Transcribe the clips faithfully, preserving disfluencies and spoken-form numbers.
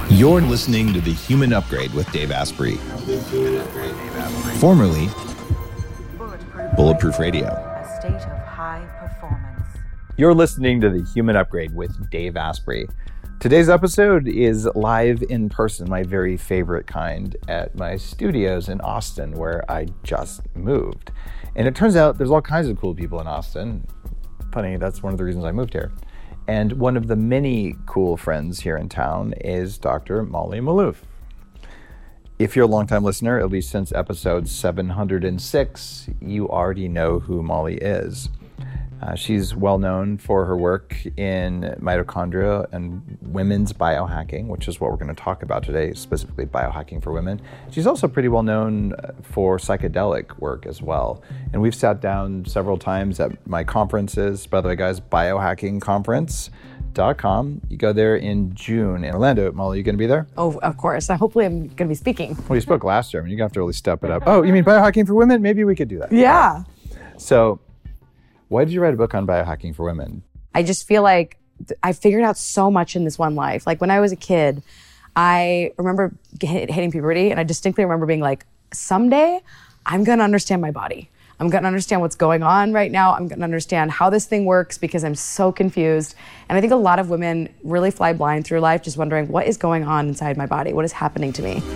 You're listening to The Human Upgrade with Dave Asprey, formerly Bulletproof Radio. A state of high performance. You're listening to The Human Upgrade with Dave Asprey. Today's episode is live in person, my very favorite kind, at my studios in Austin, where I just moved. And it turns out there's all kinds of cool people in Austin. Funny, that's one of the reasons I moved here. And one of the many cool friends here in town is Doctor Molly Maloof. If you're a longtime listener, at least since episode seven hundred six, you already know who Molly is. Uh, she's well known for her work in mitochondria and women's biohacking, which is what we're going to talk about today, specifically biohacking for women. She's also pretty well known for psychedelic work as well. And we've sat down several times at my conferences. By the way, guys, biohacking conference dot com. You go there in June in Orlando. Molly, you going to be there? Oh, of course. Uh, hopefully I'm going to be speaking. Well, you spoke last year. I mean, you're going to have to really step it up. Oh, you mean biohacking for women? Maybe we could do that. Yeah. So, why did you write a book on biohacking for women? I just feel like th- I figured out so much in this one life. Like when I was a kid, I remember hit, hitting puberty, and I distinctly remember being like, someday I'm going to understand my body. I'm going to understand what's going on right now. I'm going to understand how this thing works because I'm so confused. And I think a lot of women really fly blind through life just wondering, what is going on inside my body? What is happening to me?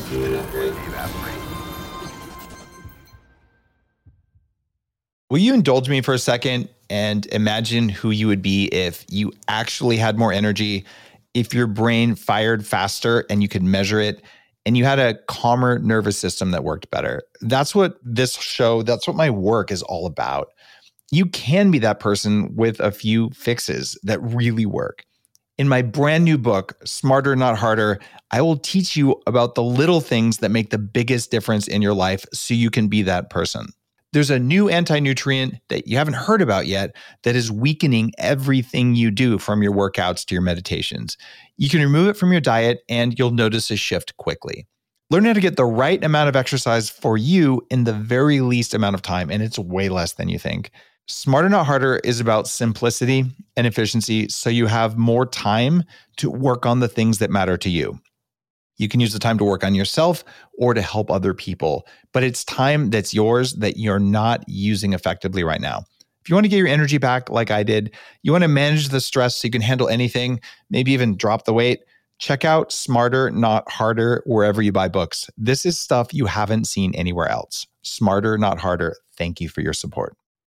Will you indulge me for a second and imagine who you would be if you actually had more energy, if your brain fired faster and you could measure it, and you had a calmer nervous system that worked better? That's what this show, that's what my work is all about. You can be that person with a few fixes that really work. In my brand new book, Smarter Not Harder, I will teach you about the little things that make the biggest difference in your life so you can be that person. There's a new anti-nutrient that you haven't heard about yet that is weakening everything you do, from your workouts to your meditations. You can remove it from your diet and you'll notice a shift quickly. Learn how to get the right amount of exercise for you in the very least amount of time, and it's way less than you think. Smarter Not Harder is about simplicity and efficiency so you have more time to work on the things that matter to you. You can use the time to work on yourself or to help other people, but it's time that's yours that you're not using effectively right now. If you want to get your energy back like I did, you want to manage the stress so you can handle anything, maybe even drop the weight, check out Smarter Not Harder wherever you buy books. This is stuff you haven't seen anywhere else. Smarter Not Harder. Thank you for your support.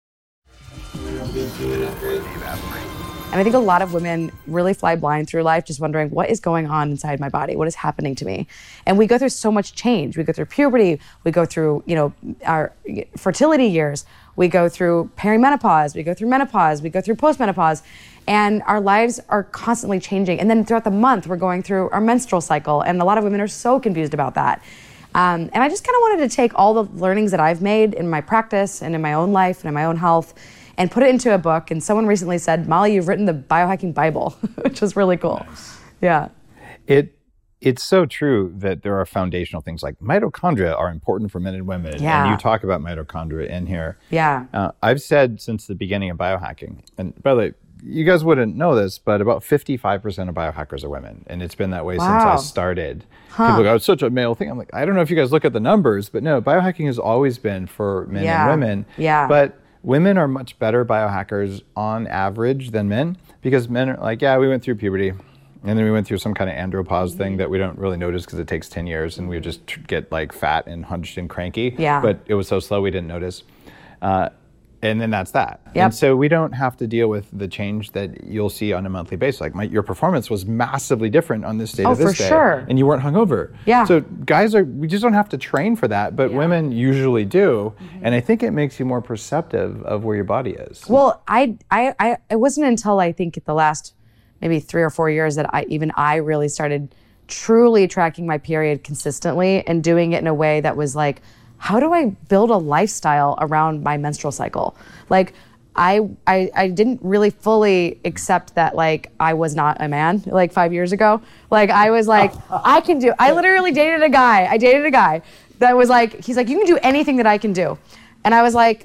And I think a lot of women really fly blind through life just wondering, what is going on inside my body? What is happening to me? And we go through so much change. We go through puberty. We go through, you know, our fertility years. We go through perimenopause. We go through menopause. We go through postmenopause. And our lives are constantly changing. And then throughout the month, we're going through our menstrual cycle. And a lot of women are so confused about that. Um, and I just kind of wanted to take all the learnings that I've made in my practice and in my own life and in my own health and put it into a book. And someone recently said, Molly, you've written the biohacking Bible, which was really cool. Nice. Yeah. It It's so true that there are foundational things like mitochondria are important for men and women. Yeah. And you talk about mitochondria in here. Yeah. Uh, I've said since the beginning of biohacking, and by the way, you guys wouldn't know this, but about fifty-five percent of biohackers are women. And it's been that way Wow. since I started. Huh. People go, it's such a male thing. I'm like, I don't know if you guys look at the numbers, but no, biohacking has always been for men Yeah. and women. Yeah. But women are much better biohackers on average than men, because men are like, yeah, we went through puberty and then we went through some kind of andropause thing that we don't really notice because it takes ten years and we just get like fat and hunched and cranky. Yeah. But it was so slow we didn't notice. Uh, and then that's that. Yep. And so we don't have to deal with the change that you'll see on a monthly basis. Like my, your performance was massively different on this day Oh, to this for day. sure. And you weren't hungover. Yeah. So guys are, we just don't have to train for that, but Yeah. women usually do. Mm-hmm. And I think it makes you more perceptive of where your body is. Well, I, I, I, it wasn't until I think the last maybe three or four years that I, even I really started truly tracking my period consistently and doing it in a way that was like, how do I build a lifestyle around my menstrual cycle? Like, I, I I didn't really fully accept that, like, I was not a man like five years ago. Like, I was like, I can do, I literally dated a guy. I dated a guy that was like, he's like, you can do anything that I can do. And I was like,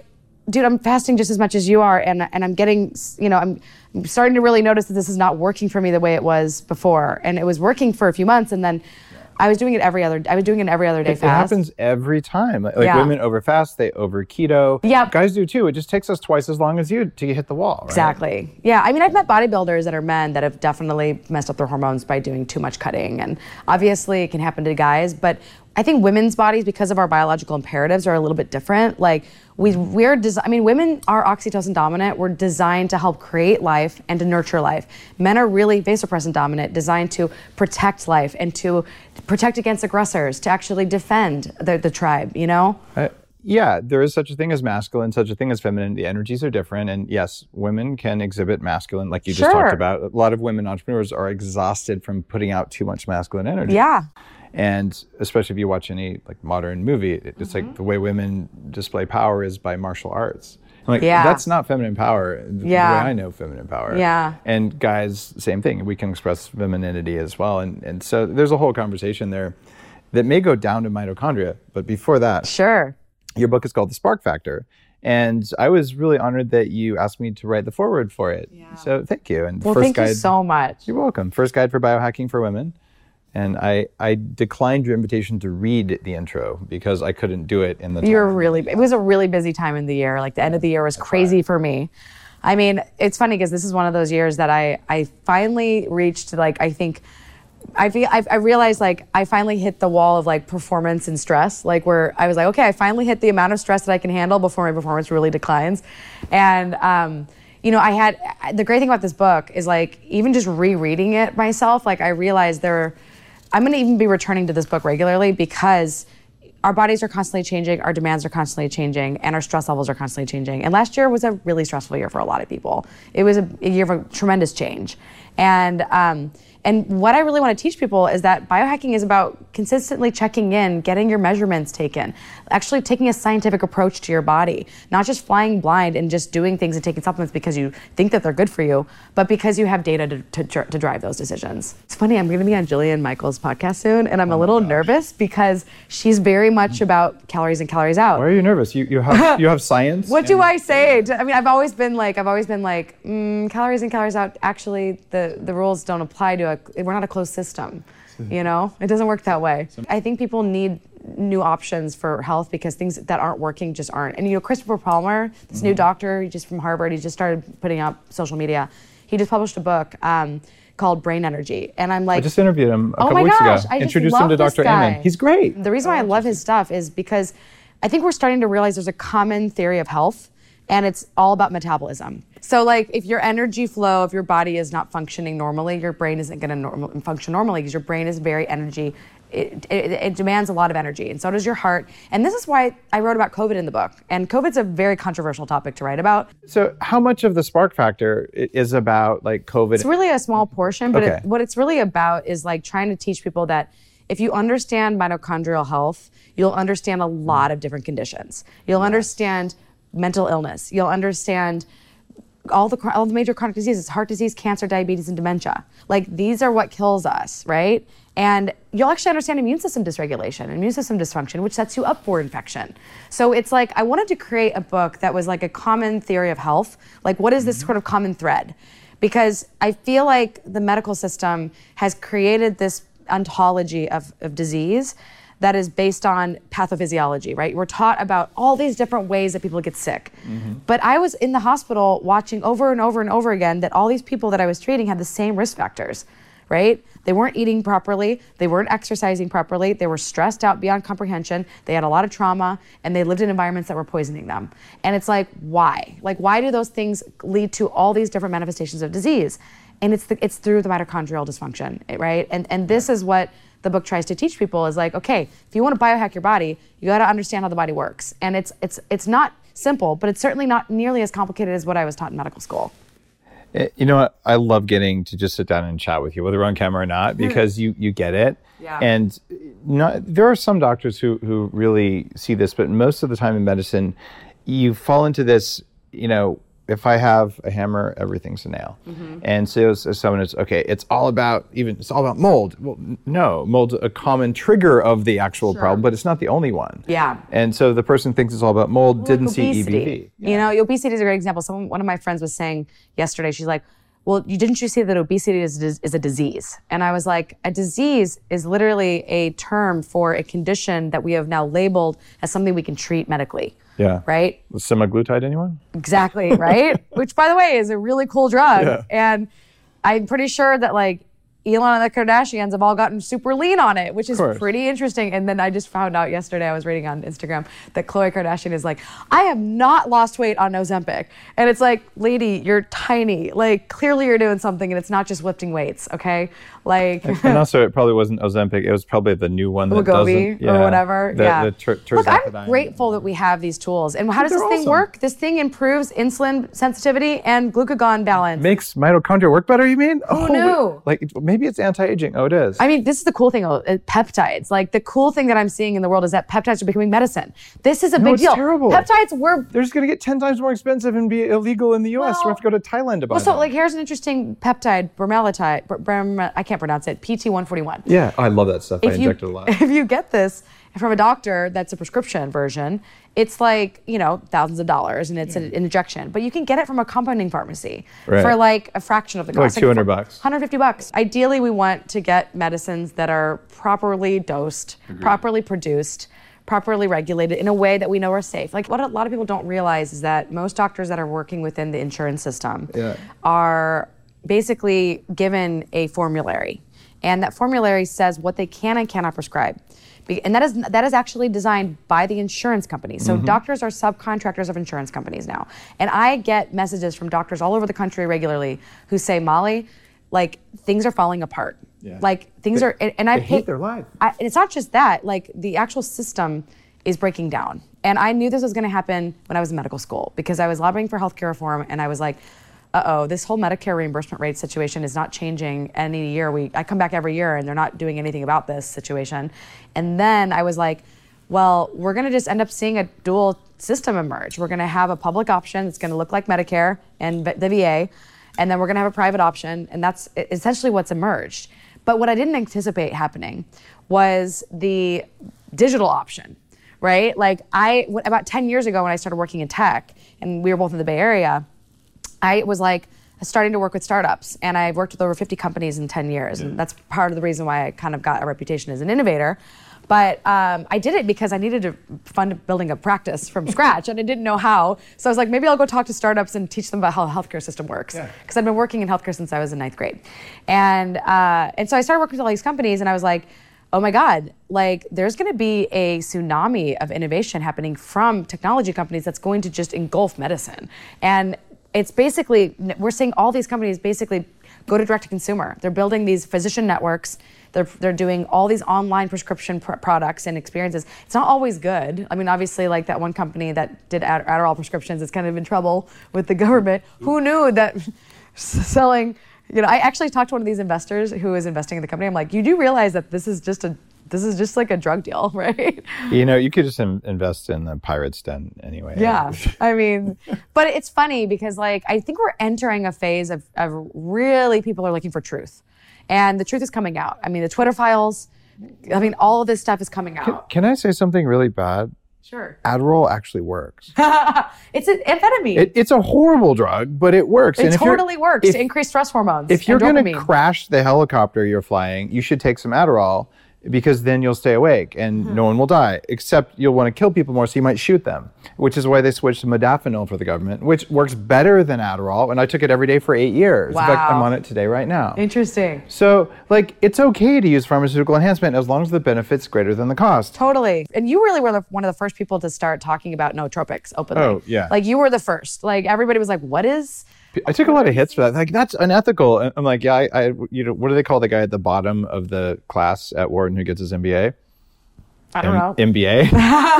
dude, I'm fasting just as much as you are, and and I'm getting, you know, I'm, I'm starting to really notice that this is not working for me the way it was before, and it was working for a few months, and then I was doing it every other. I was doing it every other day It, fast. it happens every time. Like Yeah. women over fast, they over keto. Yep. Guys do too. It just takes us twice as long as you to hit the wall. Right? Exactly. Yeah. I mean, I've met bodybuilders that are men that have definitely messed up their hormones by doing too much cutting. And obviously it can happen to guys, but I think women's bodies, because of our biological imperatives, are a little bit different. Like we, we're, des- I mean, women are oxytocin dominant. We're designed to help create life and to nurture life. Men are really vasopressin dominant, designed to protect life and to protect against aggressors, to actually defend the, the tribe, you know? Uh, yeah, there is such a thing as masculine, such a thing as feminine. The energies are different. And yes, women can exhibit masculine, like you just Sure. talked about. A lot of women entrepreneurs are exhausted from putting out too much masculine energy. Yeah. And especially if you watch any like modern movie, it- it's Mm-hmm. like the way women display power is by martial arts. I'm like, Yeah. that's not feminine power the Yeah. way I know feminine power. Yeah. And guys, same thing. We can express femininity as well. And, and so there's a whole conversation there that may go down to mitochondria. But before that, Sure. your book is called The Spark Factor. And I was really honored that you asked me to write the foreword for it. Yeah. So thank you. And the Well, first thank guide, you so much. You're welcome. First guide for biohacking for women. And I, I declined your invitation to read the intro because I couldn't do it in the time. You're really, it was a really busy time in the year. Like the end of the year was crazy for me. I mean, it's funny because this is one of those years that I, I finally reached, like, I think, I feel, I, I realized like I finally hit the wall of like performance and stress, like where I was like, okay, I finally hit the amount of stress that I can handle before my performance really declines. And, um, you know, I had, the great thing about this book is like, even just rereading it myself, like I realized there, I'm going to even be returning to this book regularly because our bodies are constantly changing, our demands are constantly changing, and our stress levels are constantly changing. And last year was a really stressful year for a lot of people. It was a, a year of a tremendous change. And um, and what I really want to teach people is that biohacking is about consistently checking in, getting your measurements taken, actually taking a scientific approach to your body, not just flying blind and just doing things and taking supplements because you think that they're good for you, but because you have data to, to, to drive those decisions. It's funny, I'm going to be on Jillian Michaels' podcast soon, and I'm a little nervous because she's very much about calories in, calories out. Why are you nervous? You, you, have, you have science? What do and- I say? To- I mean, I've always been like, I've always been like, mm, calories in, calories out. Actually, the, the rules don't apply to a, we're not a closed system. You know, it doesn't work that way. I think people need new options for health because things that aren't working just aren't. And you know, Christopher Palmer, this mm-hmm. new doctor, he just from Harvard, he just started putting up social media. He just published a book um, called Brain Energy, and I'm like, I just interviewed him a oh couple my weeks gosh, ago. I just Introduced love him to this Doctor guy. Amen. He's great. The reason why I love his stuff is because I think we're starting to realize there's a common theory of health, and it's all about metabolism. So like if your energy flow, if your body is not functioning normally, your brain isn't going to norm- function normally because your brain is very energy, it, it, it demands a lot of energy, and so does your heart. And this is why I wrote about COVID in the book. And COVID's a very controversial topic to write about. So how much of the Spark Factor i- is about like COVID? It's really a small portion, but Okay. it, what it's really about is like trying to teach people that if you understand mitochondrial health, you'll understand a lot of different conditions. You'll understand mental illness. You'll understand all the all the major chronic diseases: heart disease, cancer, diabetes, and dementia. Like these are what kills us, right? And you'll actually understand immune system dysregulation, immune system dysfunction, which sets you up for infection. So it's like I wanted to create a book that was like a common theory of health. Like what is this sort of common thread? Because I feel like the medical system has created this ontology of, of disease that is based on pathophysiology, right? We're taught about all these different ways that people get sick. Mm-hmm. But I was in the hospital watching over and over and over again that all these people that I was treating had the same risk factors, right? They weren't eating properly, they weren't exercising properly, they were stressed out beyond comprehension, they had a lot of trauma, and they lived in environments that were poisoning them. And it's like, why? Like, why do those things lead to all these different manifestations of disease? And it's the, it's through the mitochondrial dysfunction, right? And and this is what the book tries to teach people is like, okay, if you want to biohack your body, you got to understand how the body works. And it's it's it's not simple, but it's certainly not nearly as complicated as what I was taught in medical school. You know what? I love getting to just sit down and chat with you, whether we're on camera or not, because you you get it. Yeah. And not, there are some doctors who who really see this, but most of the time in medicine, you fall into this, you know, if I have a hammer, everything's a nail. Mm-hmm. And so as, as someone is, okay, it's all about even, it's all about mold. Well, no, mold's a common trigger of the actual sure. problem, but it's not the only one. Yeah. And so the person thinks it's all about mold, well, didn't see E B V. Yeah. You know, obesity is a great example. Someone, one of my friends was saying yesterday, she's like, well, you didn't you see that obesity is, is a disease? And I was like, a disease is literally a term for a condition that we have now labeled as something we can treat medically. Yeah. Right? Semaglutide, anyone? Exactly, right? Which, by the way, is a really cool drug. Yeah. And I'm pretty sure that, like, Elon and the Kardashians have all gotten super lean on it, which is pretty interesting. And then I just found out yesterday, I was reading on Instagram, that Khloe Kardashian is like, I have not lost weight on Ozempic. And it's like, lady, you're tiny. Like, clearly you're doing something and it's not just lifting weights, okay? Like, and, and also, it probably wasn't Ozempic. It was probably the new one that Wegovy doesn't, yeah, or whatever. The, yeah. The tr- Look, I'm grateful that we have these tools. And how does this thing awesome. work? This thing improves insulin sensitivity and glucagon balance. Makes mitochondria work better, you mean? Who oh, knew? Like, maybe it's anti-aging. Oh, it is. I mean, this is the cool thing, uh, peptides. Like, the cool thing that I'm seeing in the world is that peptides are becoming medicine. This is a no, big it's deal. Terrible. Peptides were... They're just going to get ten times more expensive and be illegal in the U S. Well, we have to go to Thailand to buy well, so, them. like, here's an interesting peptide, bromelitide, br- brom- I can't pronounce it, P T one forty-one. Yeah, oh, I love that stuff. If I you, inject it a lot. If you get this from a doctor that's a prescription version, it's like, you know, thousands of dollars and it's an, an injection. But you can get it from a compounding pharmacy right. for like a fraction of the cost. Like two hundred bucks. one hundred fifty bucks. Ideally, we want to get medicines that are properly dosed, Agreed. properly produced, properly regulated in a way that we know are safe. Like, what a lot of people don't realize is that most doctors that are working within the insurance system yeah. are basically given a formulary. And that formulary says what they can and cannot prescribe. And that is that is actually designed by the insurance company. So mm-hmm. doctors are subcontractors of insurance companies now. And I get messages from doctors all over the country regularly who say, Molly, like, things are falling apart. Yeah. Like, things they, are, and, and I they hate their life. I, and it's not just that, like, the actual system is breaking down. And I knew this was gonna happen when I was in medical school because I was lobbying for healthcare reform and I was like, uh-oh, this whole Medicare reimbursement rate situation is not changing any year. We I come back every year and they're not doing anything about this situation. And then I was like, well, we're gonna just end up seeing a dual system emerge. We're gonna have a public option that's gonna look like Medicare and the V A, and then we're gonna have a private option, and that's essentially what's emerged. But what I didn't anticipate happening was the digital option, right? Like I, about ten years ago when I started working in tech, and we were both in the Bay Area, I was like starting to work with startups, and I've worked with over fifty companies in ten years, and that's part of the reason why I kind of got a reputation as an innovator. But um, I did it because I needed to fund building a practice from scratch, and I didn't know how. So I was like, maybe I'll go talk to startups and teach them about how the healthcare system works. Because yeah. I've been working in healthcare since I was in ninth grade. And, uh, and so I started working with all these companies, and I was like, oh my God, like there's gonna be a tsunami of innovation happening from technology companies that's going to just engulf medicine. And it's basically, we're seeing all these companies basically go to direct to consumer. They're building these physician networks. They're, they're doing all these online prescription pr- products and experiences. It's not always good. I mean, obviously, like that one company that did Ad- Adderall prescriptions is kind of in trouble with the government. Who knew that selling, you know, I actually talked to one of these investors who was investing in the company. I'm like, you do realize that this is just a, this is just like a drug deal, right? You know, you could just in- invest in the Pirates Den anyway. Yeah, I mean, but it's funny because like, I think we're entering a phase of, of really people are looking for truth. And the truth is coming out. I mean, the Twitter files, I mean, all of this stuff is coming out. Can, can I say something really bad? Sure. Adderall actually works. It's an amphetamine. It, it's a horrible drug, but it works. It and if totally works if, to increase stress hormones. If you're going to crash the helicopter you're flying, you should take some Adderall because then you'll stay awake and mm-hmm. no one will die, except you'll want to kill people more, so you might shoot them, which is why they switched to modafinil for the government, which works better than Adderall, and I took it every day for eight years. Wow. In fact, I'm on it today right now. Interesting. So, like, it's okay to use pharmaceutical enhancement as long as the benefit's greater than the cost. Totally. And you really were the, one of the first people to start talking about nootropics openly. Oh, yeah. Like, you were the first. Like, everybody was like, what is... I took a lot of hits for that. Like, that's unethical. And I'm like, yeah, I, I, you know, what do they call the guy at the bottom of the class at Wharton who gets his M B A? I don't M- know. M B A?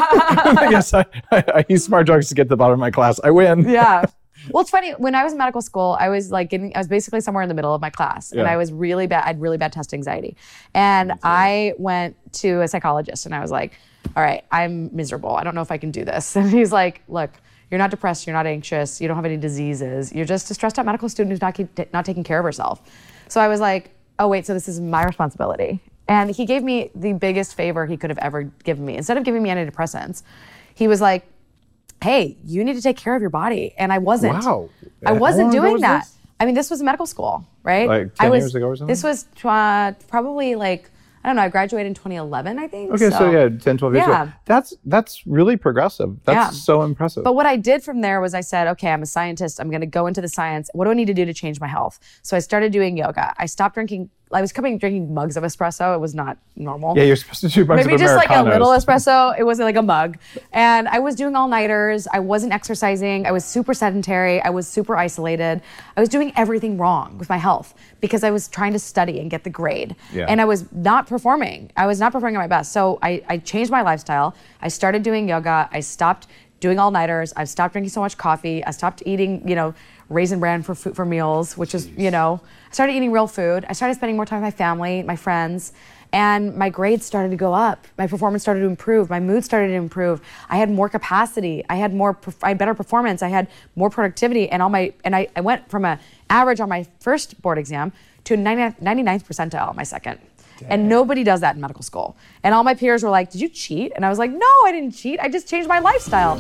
Yes, I, I, I use smart drugs to get to the bottom of my class. I win. Yeah. Well, it's funny. When I was in medical school, I was like getting, I was basically somewhere in the middle of my class, yeah. and I was really bad. I had really bad test anxiety, and I went to a psychologist, and I was like, "All right, I'm miserable. I don't know if I can do this." And he's like, "Look, You're not depressed. You're not anxious. You don't have any diseases. You're just a stressed out medical student who's not keep, not taking care of herself. So I was like, oh wait, so this is my responsibility. And he gave me the biggest favor he could have ever given me. Instead of giving me antidepressants, he was like, hey, you need to take care of your body. And I wasn't. Wow. I wasn't doing was that. This? I mean, this was medical school, right? Like ten I was, years ago or something? This was uh, probably like, I don't know, I graduated in twenty eleven, I think. Okay, so, so yeah, ten, twelve years yeah. ago. That's, that's really progressive. That's yeah. so impressive. But what I did from there was I said, okay, I'm a scientist. I'm going to go into the science. What do I need to do to change my health? So I started doing yoga. I stopped drinking. I was coming drinking mugs of espresso. It was not normal. Yeah, you're supposed to do mugs Maybe of just like a Americanos. little espresso. It wasn't like a mug. And I was doing all-nighters. I wasn't exercising. I was super sedentary. I was super isolated. I was doing everything wrong with my health because I was trying to study and get the grade. Yeah. And I was not performing. I was not performing at my best. So I, I changed my lifestyle. I started doing yoga. I stopped doing all-nighters. I've stopped drinking so much coffee. I stopped eating, you know, Raisin Bran for food, for meals, which is, you know, I started eating real food. I started spending more time with my family, my friends, and my grades started to go up. My performance started to improve. My mood started to improve. I had more capacity. I had more, I had better performance. I had more productivity, and all my, and I, I went from an average on my first board exam to a ninety-ninth percentile on my second. Dang. And nobody does that in medical school. And all my peers were like, did you cheat? And I was like, no, I didn't cheat. I just changed my lifestyle.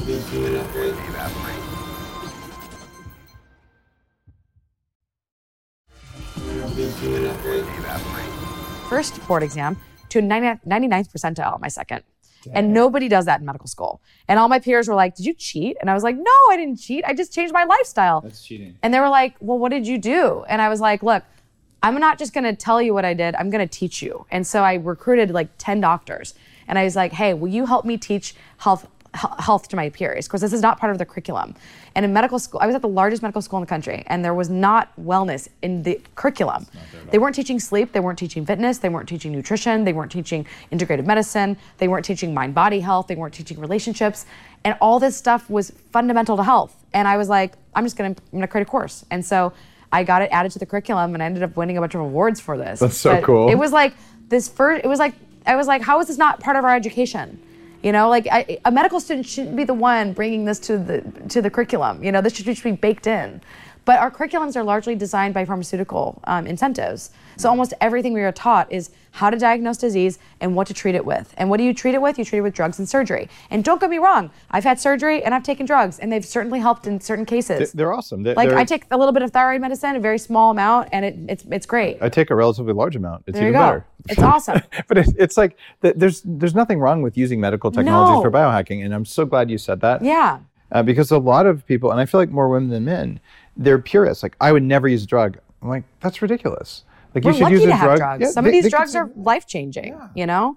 First board exam to a ninety-ninth percentile my second. Dang. And nobody does that in medical school. And all my peers were like, did you cheat? And I was like, no, I didn't cheat. I just changed my lifestyle. That's cheating. And they were like, well, what did you do? And I was like, look, I'm not just going to tell you what I did. I'm going to teach you. And so I recruited like ten doctors. And I was like, hey, will you help me teach health health to my peers? Because this is not part of the curriculum. And in medical school, I was at the largest medical school in the country, and there was not wellness in the curriculum. They weren't teaching sleep, they weren't teaching fitness, they weren't teaching nutrition, they weren't teaching integrative medicine, they weren't teaching mind-body health, they weren't teaching relationships, and all this stuff was fundamental to health. And I was like, I'm just gonna, I'm gonna create a course. And so I got it added to the curriculum, and I ended up winning a bunch of awards for this. That's so but cool. It was like this first, it was like, I was like, how is this not part of our education? You know, like I, a medical student shouldn't be the one bringing this to the to the curriculum. You know, this should just be baked in. But our curriculums are largely designed by pharmaceutical um, incentives. So almost everything we are taught is how to diagnose disease and what to treat it with. And what do you treat it with? You treat it with drugs and surgery. And don't get me wrong, I've had surgery and I've taken drugs, and they've certainly helped in certain cases. They're awesome. They're, like they're, I take a little bit of thyroid medicine, a very small amount, and it, it's it's great. I take a relatively large amount. It's there even you go. better. It's awesome. But it, it's like th- there's there's nothing wrong with using medical technologies No. for biohacking, and I'm so glad you said that. Yeah. Uh, because a lot of people, and I feel like more women than men, they're purists. Like, I would never use a drug. I'm like, that's ridiculous. Like, We're you should lucky use a to have drug. drugs. Yeah, Some they- of these they drugs could- are life-changing, Yeah. you know?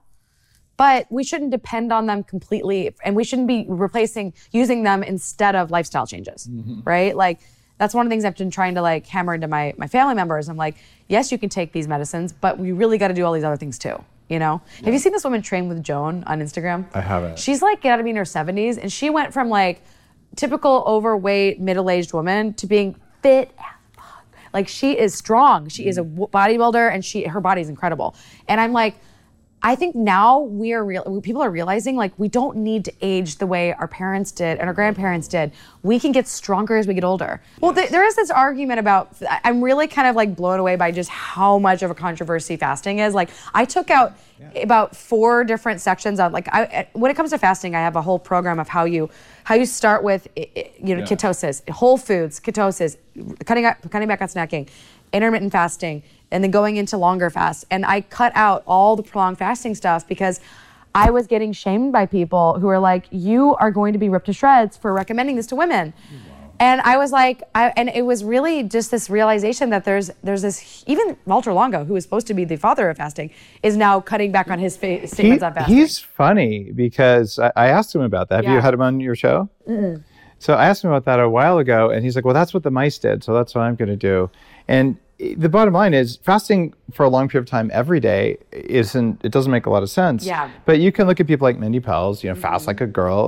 But we shouldn't depend on them completely, and we shouldn't be replacing, using them instead of lifestyle changes, Mm-hmm. right? Like, that's one of the things I've been trying to like hammer into my, my family members. I'm like, yes, you can take these medicines, but we really got to do all these other things too, you know? Have you seen this woman Train with Joan on Instagram? I haven't. She's like, get out of me in her seventies, and she went from like typical overweight, middle-aged woman to being fit as fuck. Like, she is strong. She is a w- bodybuilder, and she her body's incredible. And I'm like, I think now we are real. People are realizing like we don't need to age the way our parents did and our grandparents did. We can get stronger as we get older. Well, th- there is this argument about. I- I'm really kind of like blown away by just how much of a controversy fasting is. Like, I took out yeah. about four different sections of like. I, when it comes to fasting, I have a whole program of how you how you start with you know yeah. ketosis, whole foods, ketosis, cutting out, cutting back on snacking, intermittent fasting, and then going into longer fasts. And I cut out all the prolonged fasting stuff because I was getting shamed by people who were like, you are going to be ripped to shreds for recommending this to women. Wow. And I was like, I, and it was really just this realization that there's there's this, even Walter Longo, who is supposed to be the father of fasting, is now cutting back on his fa- statements he, on fasting. He's funny because I, I asked him about that. Have Yeah. you had him on your show? Mm-mm. So I asked him about that a while ago, and he's like, well, that's what the mice did, so that's what I'm going to do. And the bottom line is fasting for a long period of time every day isn't, it doesn't make a lot of sense. Yeah. But you can look at people like Mindy Pels, you know, fast like a girl, and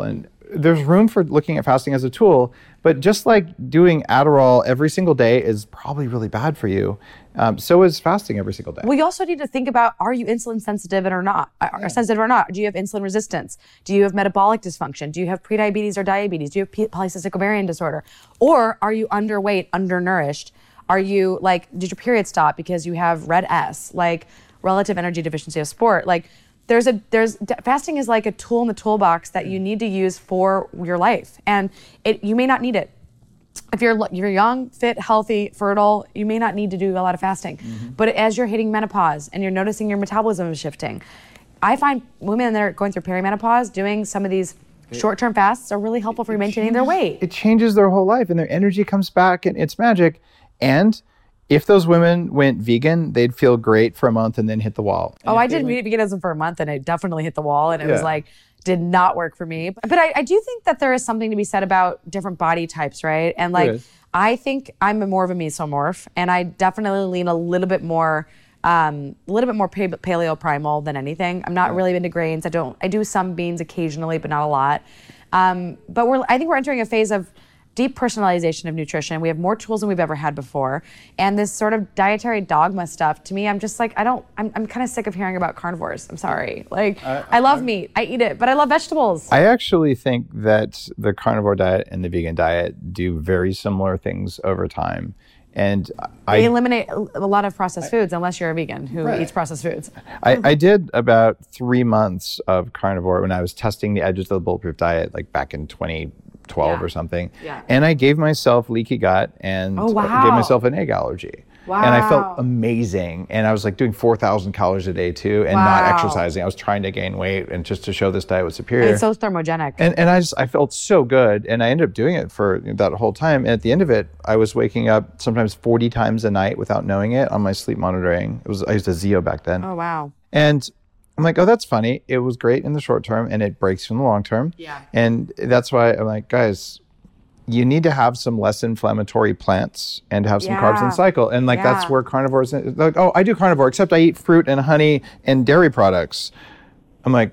there's room for looking at fasting as a tool, but just like doing Adderall every single day is probably really bad for you, um, so is fasting every single day. We also need to think about, are you insulin sensitive or not? Are yeah. sensitive or not? Do you have insulin resistance? Do you have metabolic dysfunction? Do you have prediabetes or diabetes? Do you have P- polycystic ovarian disorder? Or are you underweight, undernourished? Are you like, did your period stop because you have red S, like relative energy deficiency of sport? Like there's a, there's, fasting is like a tool in the toolbox that you need to use for your life. And it, you may not need it. If you're you're young, fit, healthy, fertile, you may not need to do a lot of fasting. Mm-hmm. But as you're hitting menopause and you're noticing your metabolism is shifting, I find women that are going through perimenopause doing some of these short-term fasts are really helpful for maintaining their weight. It changes their whole life and their energy comes back and it's magic. And if those women went vegan, they'd feel great for a month and then hit the wall. Oh, I did went... veganism for a month and I definitely hit the wall and it yeah. was like, did not work for me. But I, I do think that there is something to be said about different body types, right? And like, I think I'm a more of a mesomorph and I definitely lean a little bit more, um, a little bit more pa- paleo primal than anything. I'm not yeah. really into grains. I don't, I do some beans occasionally, but not a lot. Um, but we're, I think we're entering a phase of deep personalization of nutrition. We have more tools than we've ever had before. And this sort of dietary dogma stuff, to me, I'm just like, I don't, I'm, I'm kind of sick of hearing about carnivores. I'm sorry. Like, I, I love I, meat. I eat it, but I love vegetables. I actually think that the carnivore diet and the vegan diet do very similar things over time. And I they eliminate a lot of processed foods unless you're a vegan who right. eats processed foods. I, I did about three months of carnivore when I was testing the edges of the Bulletproof diet, like back in twenty twelve yeah. or something. Yeah. And I gave myself leaky gut and oh, wow. gave myself an egg allergy. Wow. And I felt amazing. And I was like doing four thousand calories a day too and wow. not exercising. I was trying to gain weight and just to show this diet was superior. It's so thermogenic. And and I just, I felt so good. And I ended up doing it for that whole time. And at the end of it, I was waking up sometimes forty times a night without knowing it on my sleep monitoring. It was, I used a Zeo back then. Oh, wow. And I'm like, oh, that's funny. It was great in the short term and it breaks you in the long term. Yeah. And that's why I'm like, guys, you need to have some less inflammatory plants and have some yeah. carbs in cycle. And like, yeah. that's where carnivores, like, oh, I do carnivore, except I eat fruit and honey and dairy products. I'm like,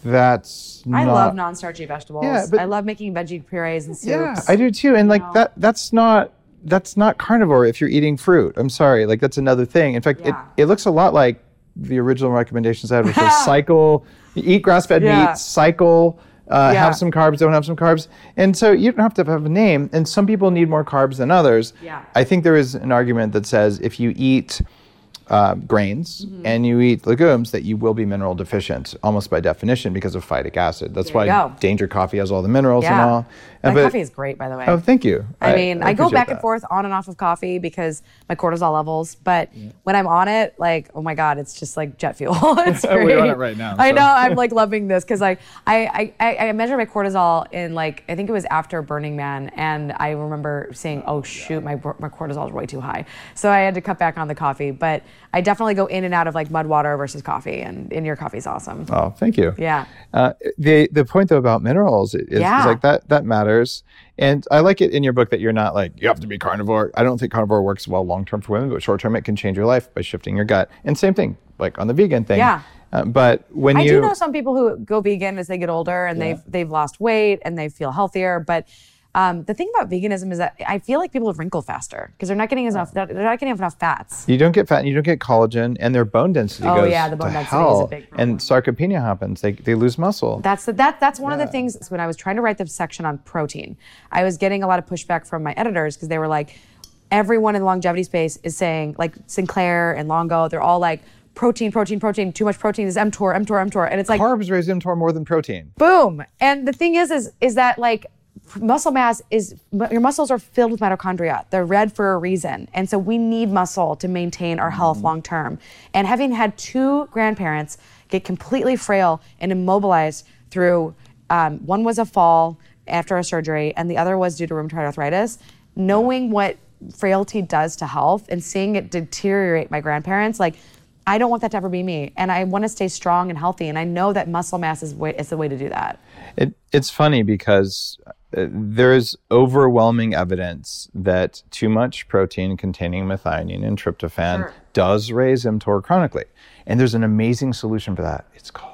that's I not... love non-starchy vegetables. Yeah, but, I love making veggie purees and soups. Yeah, I do too. And like, know. that that's not, that's not carnivore if you're eating fruit. I'm sorry. Like, that's another thing. In fact, yeah. it, it looks a lot like the original recommendations I had, which was cycle, eat grass-fed yeah. meat, cycle, uh, yeah. have some carbs, don't have some carbs. And so you don't have to have a name. And some people need more carbs than others. Yeah. I think there is an argument that says if you eat uh, grains mm-hmm. and you eat legumes, that you will be mineral deficient almost by definition because of phytic acid. That's there why Danger Coffee has all the minerals yeah. and all. My but, coffee is great, by the way. Oh, thank you. I, I mean, I, I go back that. and forth on and off of coffee because my cortisol levels, but yeah. when I'm on it, like, oh my God, it's just like jet fuel. It's great. We're on it right now. I so. know, I'm like loving this because like I, I, I measured my cortisol in like, I think it was after Burning Man, and I remember saying, oh shoot, my, my cortisol is way too high. So I had to cut back on the coffee, but I definitely go in and out of like mud water versus coffee, and, and your coffee's awesome. Oh, thank you. Yeah. Uh, the the point though about minerals is, yeah. is like that that matters. And I like it in your book that you're not like, you have to be carnivore. I don't think carnivore works well long-term for women, but short-term it can change your life by shifting your gut. And same thing, like on the vegan thing. Yeah. Uh, but when I you... do know some people who go vegan as they get older and yeah. they've they've lost weight and they feel healthier. But um, the thing about veganism is that I feel like people have wrinkled faster because they're not getting enough. They're not getting enough fats. You don't get fat and you don't get collagen, and their bone density oh, goes yeah, the bone to density hell, is a big problem. And sarcopenia happens. They they lose muscle. That's the, that that's one yeah. of the things when I was trying to write the section on protein, I was getting a lot of pushback from my editors because they were like, everyone in the longevity space is saying, like Sinclair and Longo, they're all like, protein, protein, protein, too much protein is mTOR, mTOR, mTOR. And it's like... Carbs raise mTOR more than protein. Boom. And the thing is, is, is that like muscle mass is, your muscles are filled with mitochondria. They're red for a reason. And so we need muscle to maintain our health mm-hmm. long term. And having had two grandparents get completely frail and immobilized through, um, one was a fall after a surgery and the other was due to rheumatoid arthritis, knowing what frailty does to health and seeing it deteriorate my grandparents, like, I don't want that to ever be me. And I want to stay strong and healthy. And I know that muscle mass is, way, is the way to do that. It, it's funny because uh, there's overwhelming evidence that too much protein containing methionine and tryptophan sure. does raise mTOR chronically. And there's an amazing solution for that. It's called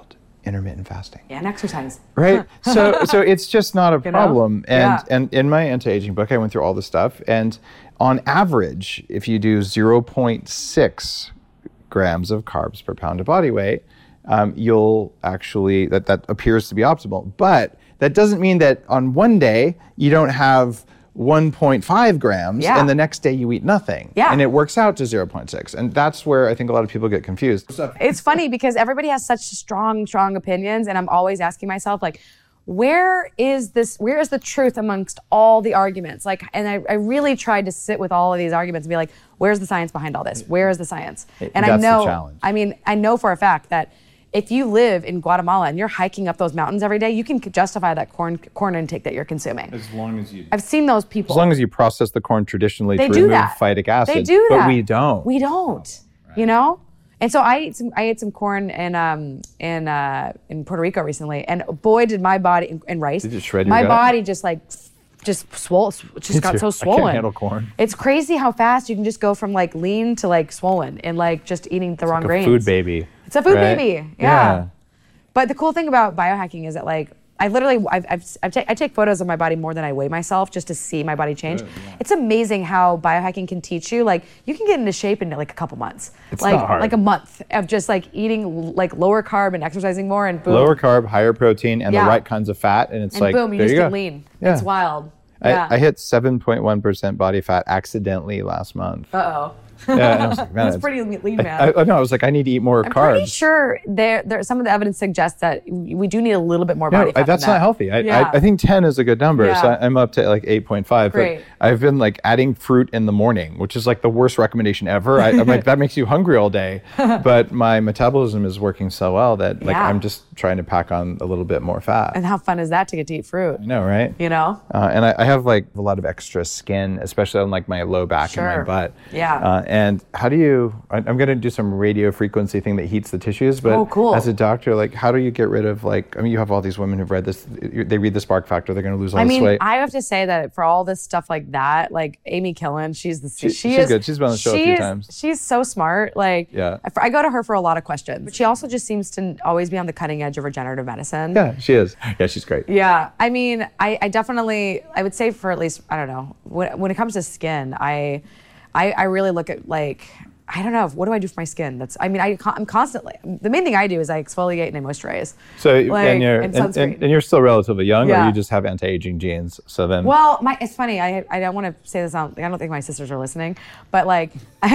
intermittent fasting. Yeah, and exercise. Right. So so it's just not a You know? problem. And Yeah. and in my anti-aging book, I went through all the stuff. And on average, if you do zero point six grams of carbs per pound of body weight, um, you'll actually, that, that appears to be optimal. But that doesn't mean that on one day you don't have one point five grams Yeah. and the next day you eat nothing. Yeah. And it works out to zero point six. And that's where I think a lot of people get confused. It's funny because everybody has such strong, strong opinions, and I'm always asking myself, like, where is this, where is the truth amongst all the arguments? Like, and I, I really tried to sit with all of these arguments and be like, where's the science behind all this? Where is the science? And I That's the know, challenge. I mean, I know for a fact that if you live in Guatemala and you're hiking up those mountains every day, you can justify that corn corn intake that you're consuming. As long as you I've seen those people. As long as you process the corn traditionally They to do remove that. phytic acid. They do that. But we don't. We don't. You know? And so I ate some I ate some corn in um in uh in Puerto Rico recently, and boy did my body and, and rice. Did it shred your my gut? body just like just swole just Me got too. so I swollen. can't handle corn. It's crazy how fast you can just go from like lean to like swollen in like just eating the wrong Like a grains. food baby. It's a food right? baby. Yeah. But the cool thing about biohacking is that like I literally I've, I've, I've ta- I take photos of my body more than I weigh myself just to see my body change. Good, yeah. It's amazing how biohacking can teach you, like you can get into shape in like a couple months. It's like not hard. like a month of just like eating like lower carb and exercising more, and boom. Lower carb, higher protein, and Yeah. the right kinds of fat, and it's and like boom, you there just you get go. lean. Yeah. It's wild. I, Yeah. I hit seven point one percent body fat accidentally last month. Uh-oh. Yeah, and I was like, man, That's it's- pretty lean, I, man. I, I know. I was like, I need to eat more I'm carbs. pretty sure there, there. Some of the evidence suggests that we do need a little bit more body No, fat. that's than not that. healthy. I, Yeah. I, I think ten is a good number. Yeah. So I'm up to like eight point five. Great. But I've been like adding fruit in the morning, which is like the worst recommendation ever. I, I'm like, that makes you hungry all day. But my metabolism is working so well that like Yeah. I'm just trying to pack on a little bit more fat. And how fun is that to get to eat fruit? I know, right? You know? Uh, and I, I have like a lot of extra skin, especially on like my low back and my Sure. butt. Yeah. Uh, and how do you? I, I'm going to do some radio frequency thing that heats the tissues. But Oh, cool. as a doctor, like, how do you get rid of like? I mean, you have all these women who've read this. They read the Spark Factor. They're going to lose all I this mean, weight. I have to say that for all this stuff like that, like Amy Killen, she's the she, she's is good. She's been on the show a few she's- times. She's so smart. Like, Yeah. I, I go to her for a lot of questions. But she also just seems to always be on the cutting edge of regenerative medicine. Yeah, she is. Yeah, she's great. Yeah, I mean, I, I definitely, I would say for at least, I don't know, when, when it comes to skin, I, I, I really look at like, I don't know, what do I do for my skin? That's, I mean, I, I'm constantly, the main thing I do is I exfoliate and I moisturize. So Like, and you're and and, and, sunscreen. and you're still relatively young, or Yeah. you just have anti-aging genes. So then, Well, my, it's funny, I, I don't want to say this out, I don't think my sisters are listening, but like,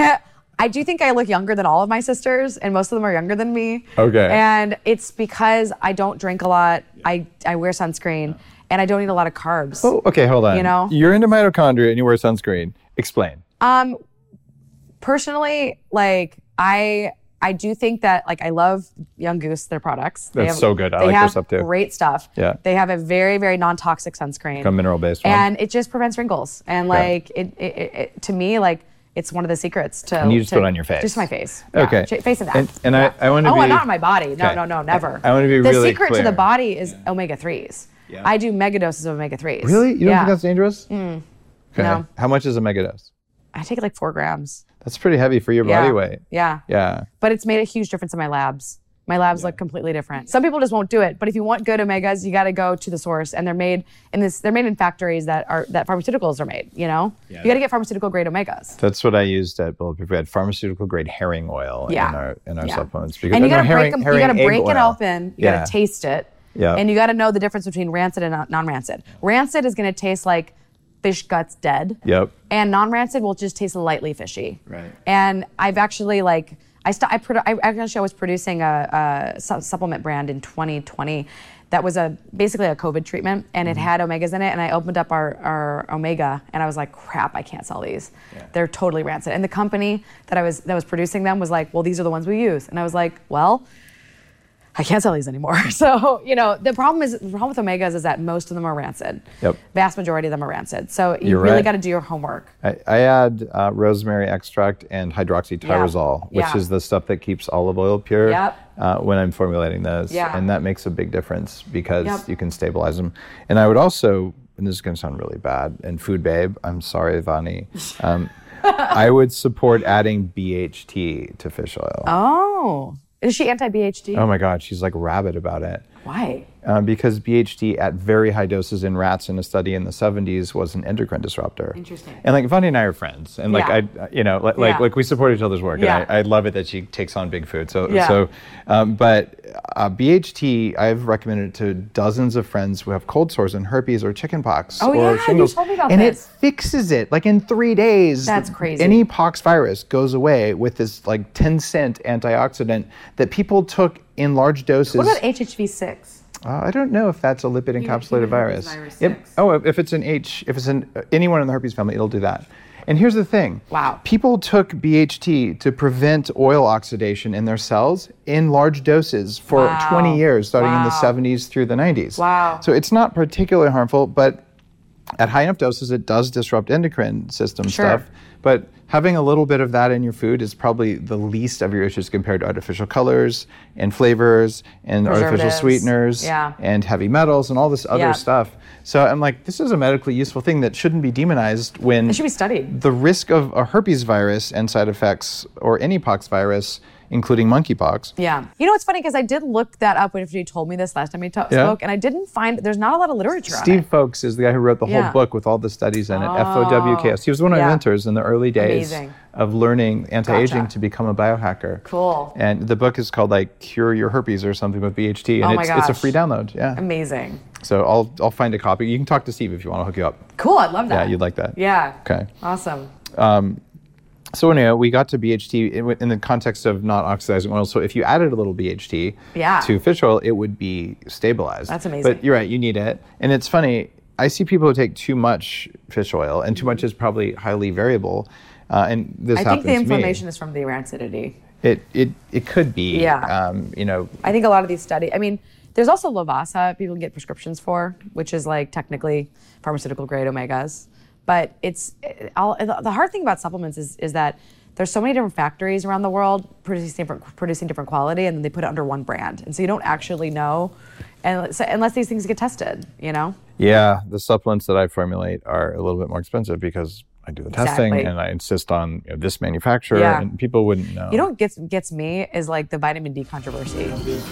I do think I look younger than all of my sisters, and most of them are younger than me. Okay. And it's because I don't drink a lot, I, I wear sunscreen, and I don't eat a lot of carbs. oh, okay, hold on. You know? You're into mitochondria and you wear sunscreen. Explain. Um, personally, like I, I do think that like I love Young Goose, their products. They That's have- so good. I they like their have stuff too. Great stuff. Yeah. They have a very, very non-toxic sunscreen. A mineral-based one. And it just prevents wrinkles. And like it, it, it, it, to me, like it's one of the secrets to. And you just to- put it on your face. Just my face. Yeah. Okay. J- Face and neck. And- and I- Yeah. I wanna Oh, be- not on my body. No, Okay. no, no, never. I wanna be the really secret to clear. the body is omega threes. Yeah. I do mega doses of omega threes. Really? You don't yeah. think that's dangerous? Mm. Okay. No. How much is a megadose? I take like four grams. That's pretty heavy for your Yeah. body weight. Yeah. Yeah. But it's made a huge difference in my labs. My labs look completely different. Some people just won't do it, but if you want good omegas, you got to go to the source, and they're made in this. They're made in factories that are that pharmaceuticals are made. You know, you got to get pharmaceutical grade omegas. That's what I used at Bulletproof. We had pharmaceutical grade herring oil Yeah. in our in our Yeah. supplements. And you no, got to herring- break them. You herring got to egg break it oil. open. You Yeah. got to taste it. Yeah. And you got to know the difference between rancid and non- non-rancid. Rancid is going to taste like fish guts dead. Yep. And non-rancid will just taste lightly fishy. Right. And I've actually like I st- I, produ- I actually was producing a, a su- supplement brand in twenty twenty that was a basically a COVID treatment, and it had omegas in it. And I opened up our, our omega, and I was like, crap, I can't sell these. They're totally rancid. And the company that I was that was producing them was like, well, these are the ones we use. And I was like, well, I can't sell these anymore. So, you know, the problem is the problem with omegas is that most of them are rancid. Yep. Vast majority of them are rancid. So you You're really right. got to do your homework. I, I add uh, rosemary extract and hydroxytyrosol, which Yeah. is the stuff that keeps olive oil pure Yep. uh, when I'm formulating those. Yeah. And that makes a big difference because Yep. you can stabilize them. And I would also, and this is going to sound really bad, and Food Babe, I'm sorry, Vani, um, I would support adding B H T to fish oil. Oh. Is she anti-B H D? Oh my God, she's like rabid about it. Why? Uh, because B H D at very high doses in rats in a study in the seventies was an endocrine disruptor. Interesting. And like Vani and I are friends, and like Yeah. I, you know, like like, Yeah. like we support each other's work, Yeah. and I, I love it that she takes on big food. So Yeah. so, um, but uh, B H T, I've recommended it to dozens of friends who have cold sores and herpes or chickenpox Oh, or yeah, you shingles, told me about and this. it fixes it like in three days. That's crazy. Any pox virus goes away with this like ten cent antioxidant that people took in large doses. What about H H V six? Uh, I don't know if that's a lipid encapsulated human virus. herpes virus Yep. six. Oh, if it's an H, if it's an uh, anyone in the herpes family, it'll do that. And here's the thing. Wow. People took B H T to prevent oil oxidation in their cells in large doses for Wow. twenty years, starting in the Wow. seventies through the nineties. Wow. So it's not particularly harmful, but at high enough doses, it does disrupt endocrine system Sure. stuff. But having a little bit of that in your food is probably the least of your issues compared to artificial colors and flavors and artificial Preservatives. sweeteners Yeah. and heavy metals and all this other Yeah. stuff. So I'm like, this is a medically useful thing that shouldn't be demonized when It should be studied. the risk of a herpes virus and side effects or any pox virus, including monkeypox. Yeah. You know, it's funny because I did look that up when you told me this last time we ta- Yeah. spoke, and I didn't find, there's not a lot of literature on Steve it. Folks is the guy who wrote the whole Yeah. book with all the studies in it, F O W K S. He was one of Yeah. my mentors in the early days Amazing. of learning anti-aging Gotcha. to become a biohacker. Cool. And the book is called like Cure Your Herpes or something with B H T, and Oh my it's, it's a gosh. free download. Yeah. Amazing. So I'll I'll find a copy. You can talk to Steve if you want. I'll hook you up. Cool. I'd love that. Yeah, you'd like that. Yeah. Okay. Awesome. So anyway, we got to B H T in, in the context of not oxidizing oil. So if you added a little B H T Yeah. to fish oil, it would be stabilized. That's amazing. But you're right, you need it. And it's funny, I see people who take too much fish oil, and too much is probably highly variable. Uh, and this I happens think the inflammation to me. is from the rancidity. It, it, it could be. Yeah. Um, you know, I think a lot of these studies, I mean, there's also Lovasa people can get prescriptions for, which is like technically pharmaceutical grade omegas. But it's, it, all, the hard thing about supplements is, is that there's so many different factories around the world producing different, producing different quality, and then they put it under one brand. And so you don't actually know, and so, unless these things get tested, you know? yeah, the supplements that I formulate are a little bit more expensive because I do the testing Exactly. and I insist on you know, this manufacturer, Yeah. and people wouldn't know. You know what gets, gets me is like the vitamin D controversy.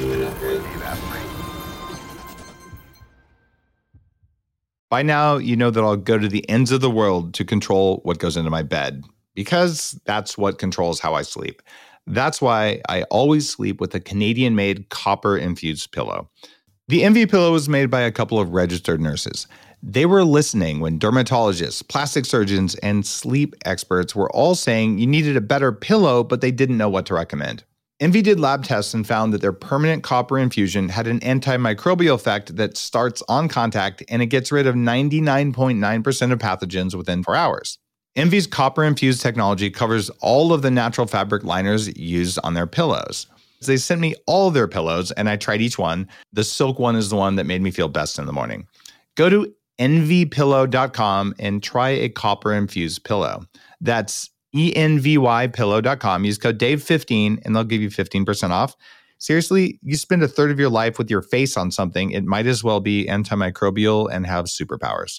By now, you know that I'll go to the ends of the world to control what goes into my bed because that's what controls how I sleep. That's why I always sleep with a Canadian-made copper-infused pillow. The Envy pillow was made by a couple of registered nurses. They were listening when dermatologists, plastic surgeons, and sleep experts were all saying you needed a better pillow, but they didn't know what to recommend. Envy did lab tests and found that their permanent copper infusion had an antimicrobial effect that starts on contact, and it gets rid of ninety-nine point nine percent of pathogens within four hours. Envy's copper-infused technology covers all of the natural fabric liners used on their pillows. They sent me all of their pillows, and I tried each one. The silk one is the one that made me feel best in the morning. Go to envy pillow dot com and try a copper-infused pillow. That's E N V Y pillow dot com. Use code Dave fifteen, and they'll give you fifteen percent off. Seriously, you spend a third of your life with your face on something, it might as well be antimicrobial and have superpowers.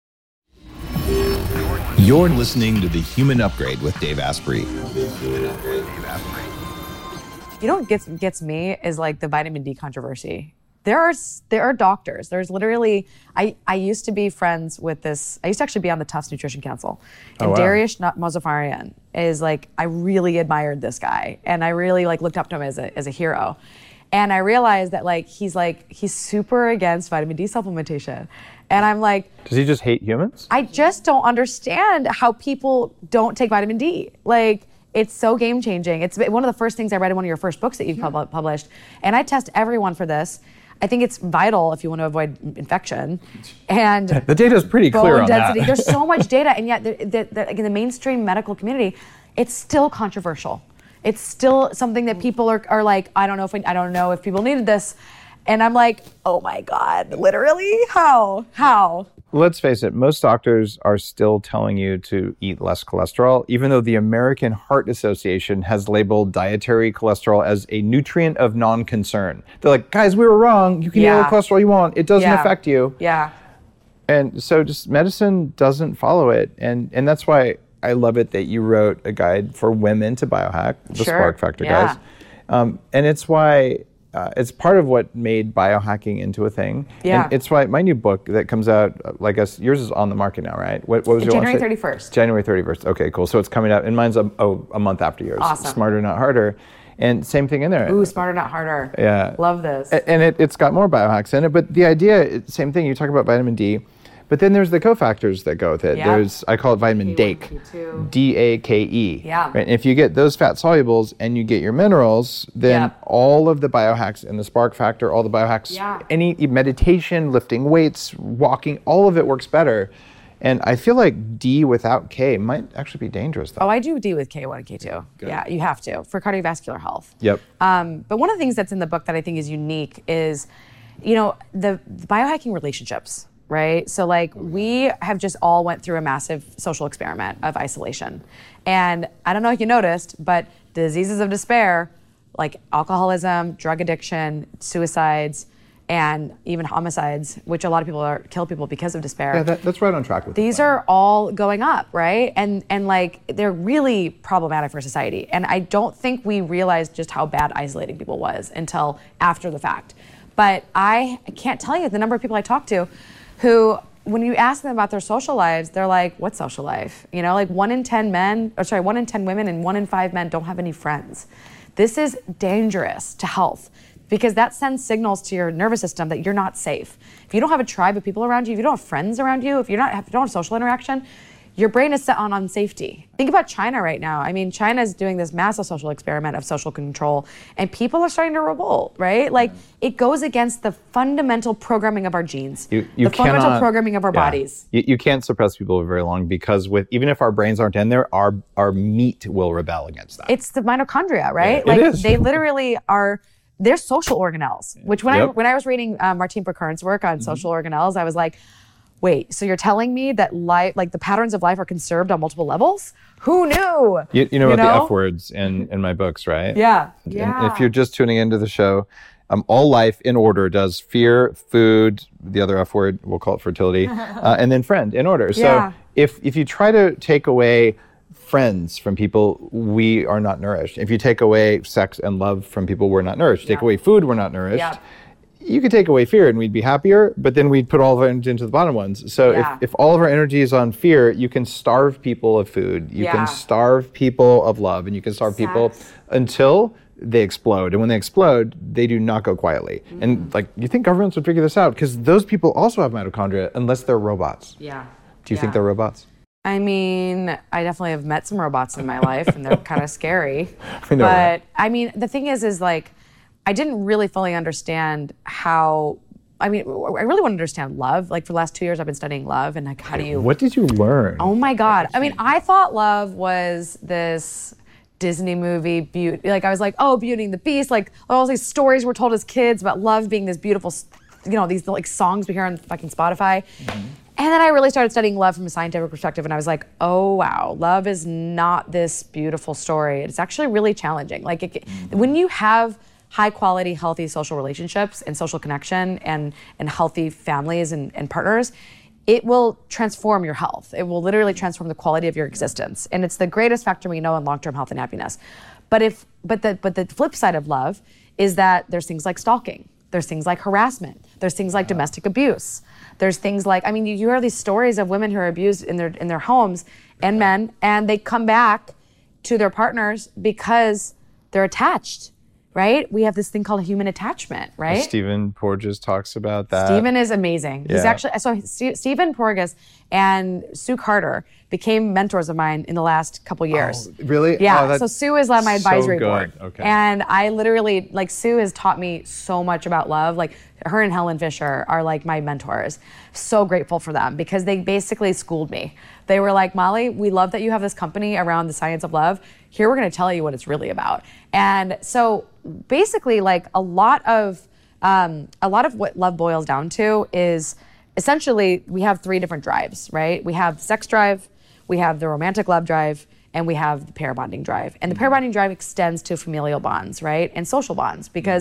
You're listening to The Human Upgrade with Dave Asprey. You know what gets gets me is like the vitamin D controversy. There are s- there are doctors. There's literally I I used to be friends with this. I used to actually be on the Tufts Nutrition Council, and wow. Darius Na- Mozaffarian is like I really admired this guy, and I really like looked up to him as a as a hero. And I realized that like he's like he's super against vitamin D supplementation, and I'm like, Does he just hate humans? I just don't understand how people don't take vitamin D. Like, it's so game changing. It's one of the first things I read in one of your first books that you pub- published. And I test everyone for this. I think it's vital if you want to avoid infection. And The data is pretty clear bone on density. that. There's so much data, and yet the, the, the, like in the mainstream medical community, it's still controversial. It's still something that people are, are like, I don't know if we, I don't know if people needed this. And I'm like, oh my God, literally? How? How? Let's face it, most doctors are still telling you to eat less cholesterol, even though the American Heart Association has labeled dietary cholesterol as a nutrient of non-concern. They're like, guys, we were wrong. You can eat all Yeah. the cholesterol you want. It doesn't Yeah. affect you. Yeah. And so just medicine doesn't follow it. And and that's why I love it that you wrote a guide for women to biohack, the Sure. Spark Factor Yeah. guys. Um, and it's why, uh, it's part of what made biohacking into a thing. Yeah. And it's why my new book that comes out, uh, like us, yours is on the market now, right? What, what was your January launch date? thirty-first. January thirty-first. Okay, cool. So it's coming out, and mine's a, a, a month after yours. Awesome. Smarter, Not Harder. And same thing in there. Ooh, smarter, not harder. Yeah. Love this. A- And it, it's got more biohacks in it, but the idea, it- same thing, you talk about vitamin D, but then there's the cofactors that go with it. Yeah. There's, I call it vitamin K one, D A K K E, two. D A K E. Yeah. Right? And if you get those fat solubles and you get your minerals, then Yeah. all of the biohacks and the spark factor, all the biohacks, Yeah. any meditation, lifting weights, walking, all of it works better. And I feel like D without K might actually be dangerous though. Oh, I do D with K one and K two. Yeah, you have to for cardiovascular health. Yep. Um, but one of the things that's in the book that I think is unique is, you know, the, the biohacking relationships, right? So like we have just all went through a massive social experiment of isolation. And I don't know if you noticed, but diseases of despair, like alcoholism, drug addiction, suicides, and even homicides, which a lot of people are kill people because of despair. Yeah, that, that's right on track with the These plan. are all going up, right? And and like they're really problematic for society. And I don't think we realized just how bad isolating people was until after the fact. But I can't tell you the number of people I talk to who, when you ask them about their social lives, they're like, what social life? You know, like one in ten men, or sorry, one in ten women and one in five men don't have any friends. This is dangerous to health, because that sends signals to your nervous system that you're not safe. If you don't have a tribe of people around you, if you don't have friends around you, if you're not, if you don't have social interaction, your brain is set on unsafety. Think about China right now. I mean, China is doing this massive social experiment of social control, and people are starting to revolt, right? Like, it goes against the fundamental programming of our genes, You, you the fundamental cannot- programming of our yeah. bodies. You, you can't suppress people very long, because with even if our brains aren't in there, our our meat will rebel against that. It's the mitochondria, right? Yeah, it like is. they literally are. They're social organelles. Which when I Yep. when I was reading uh, Martine Procurrent's work on social organelles, I was like, wait, so you're telling me that life, like the patterns of life, are conserved on multiple levels? Who knew? You, you know about the F words in, in my books, right? Yeah. And Yeah. if you're just tuning into the show, um, all life in order does fear, food, the other F word, we'll call it fertility, uh, and then friend in order. So Yeah. if if you try to take away friends from people, we are not nourished. If you take away sex and love from people, we're not nourished. Take Yeah. away food, we're not nourished. Yeah. You could take away fear and we'd be happier, but then we'd put all of our energy into the bottom ones. So Yeah. if, if all of our energy is on fear, you can starve people of food, you Yeah. can starve people of love, and you can starve people Sex. until they explode. And when they explode, they do not go quietly. Mm-hmm. And like, you think governments would figure this out? Because those people also have mitochondria, unless they're robots. Yeah. Do you Yeah. think they're robots? I mean, I definitely have met some robots in my life, and they're kind of scary. I know, but right? I mean, the thing is, is like, I didn't really fully understand how. I mean, I really want to understand love. Like for the last two years, I've been studying love, and like, how do you? What did you learn? Oh my God! I mean, I thought love was this Disney movie beauty. Like I was like, oh, Beauty and the Beast. Like all these stories we're told as kids about love being this beautiful, you know, these like songs we hear on fucking Spotify. Mm-hmm. And then I really started studying love from a scientific perspective, and I was like, oh wow, love is not this beautiful story. It's actually really challenging. Like it, mm-hmm. when you have high quality, healthy social relationships and social connection and, and healthy families and, and partners, it will transform your health. It will literally transform the quality of your existence. And it's the greatest factor we know in long-term health and happiness. But if but the but the flip side of love is that there's things like stalking. There's things like harassment. There's things like domestic abuse. There's things like, I mean, you, you hear these stories of women who are abused in their in their homes and men, and they come back to their partners because they're attached, right? We have this thing called human attachment, right? Stephen Porges talks about that. Stephen is amazing. He's Yeah. actually, so St- Stephen Porges and Sue Carter became mentors of mine in the last couple years. Oh, really? Yeah. Oh, that's so Sue is on my so advisory good. board. Okay. And I literally, like, Sue has taught me so much about love. Like, her and Helen Fisher are like my mentors. So grateful for them because they basically schooled me. They were like, Molly, we love that you have this company around the science of love. Here, we're going to tell you what it's really about. And so basically, like, a lot of um, a lot of what love boils down to is essentially we have three different drives, right? We have sex drive, we have the romantic love drive, and we have the pair bonding drive. And the pair bonding drive extends to familial bonds, right? And social bonds, because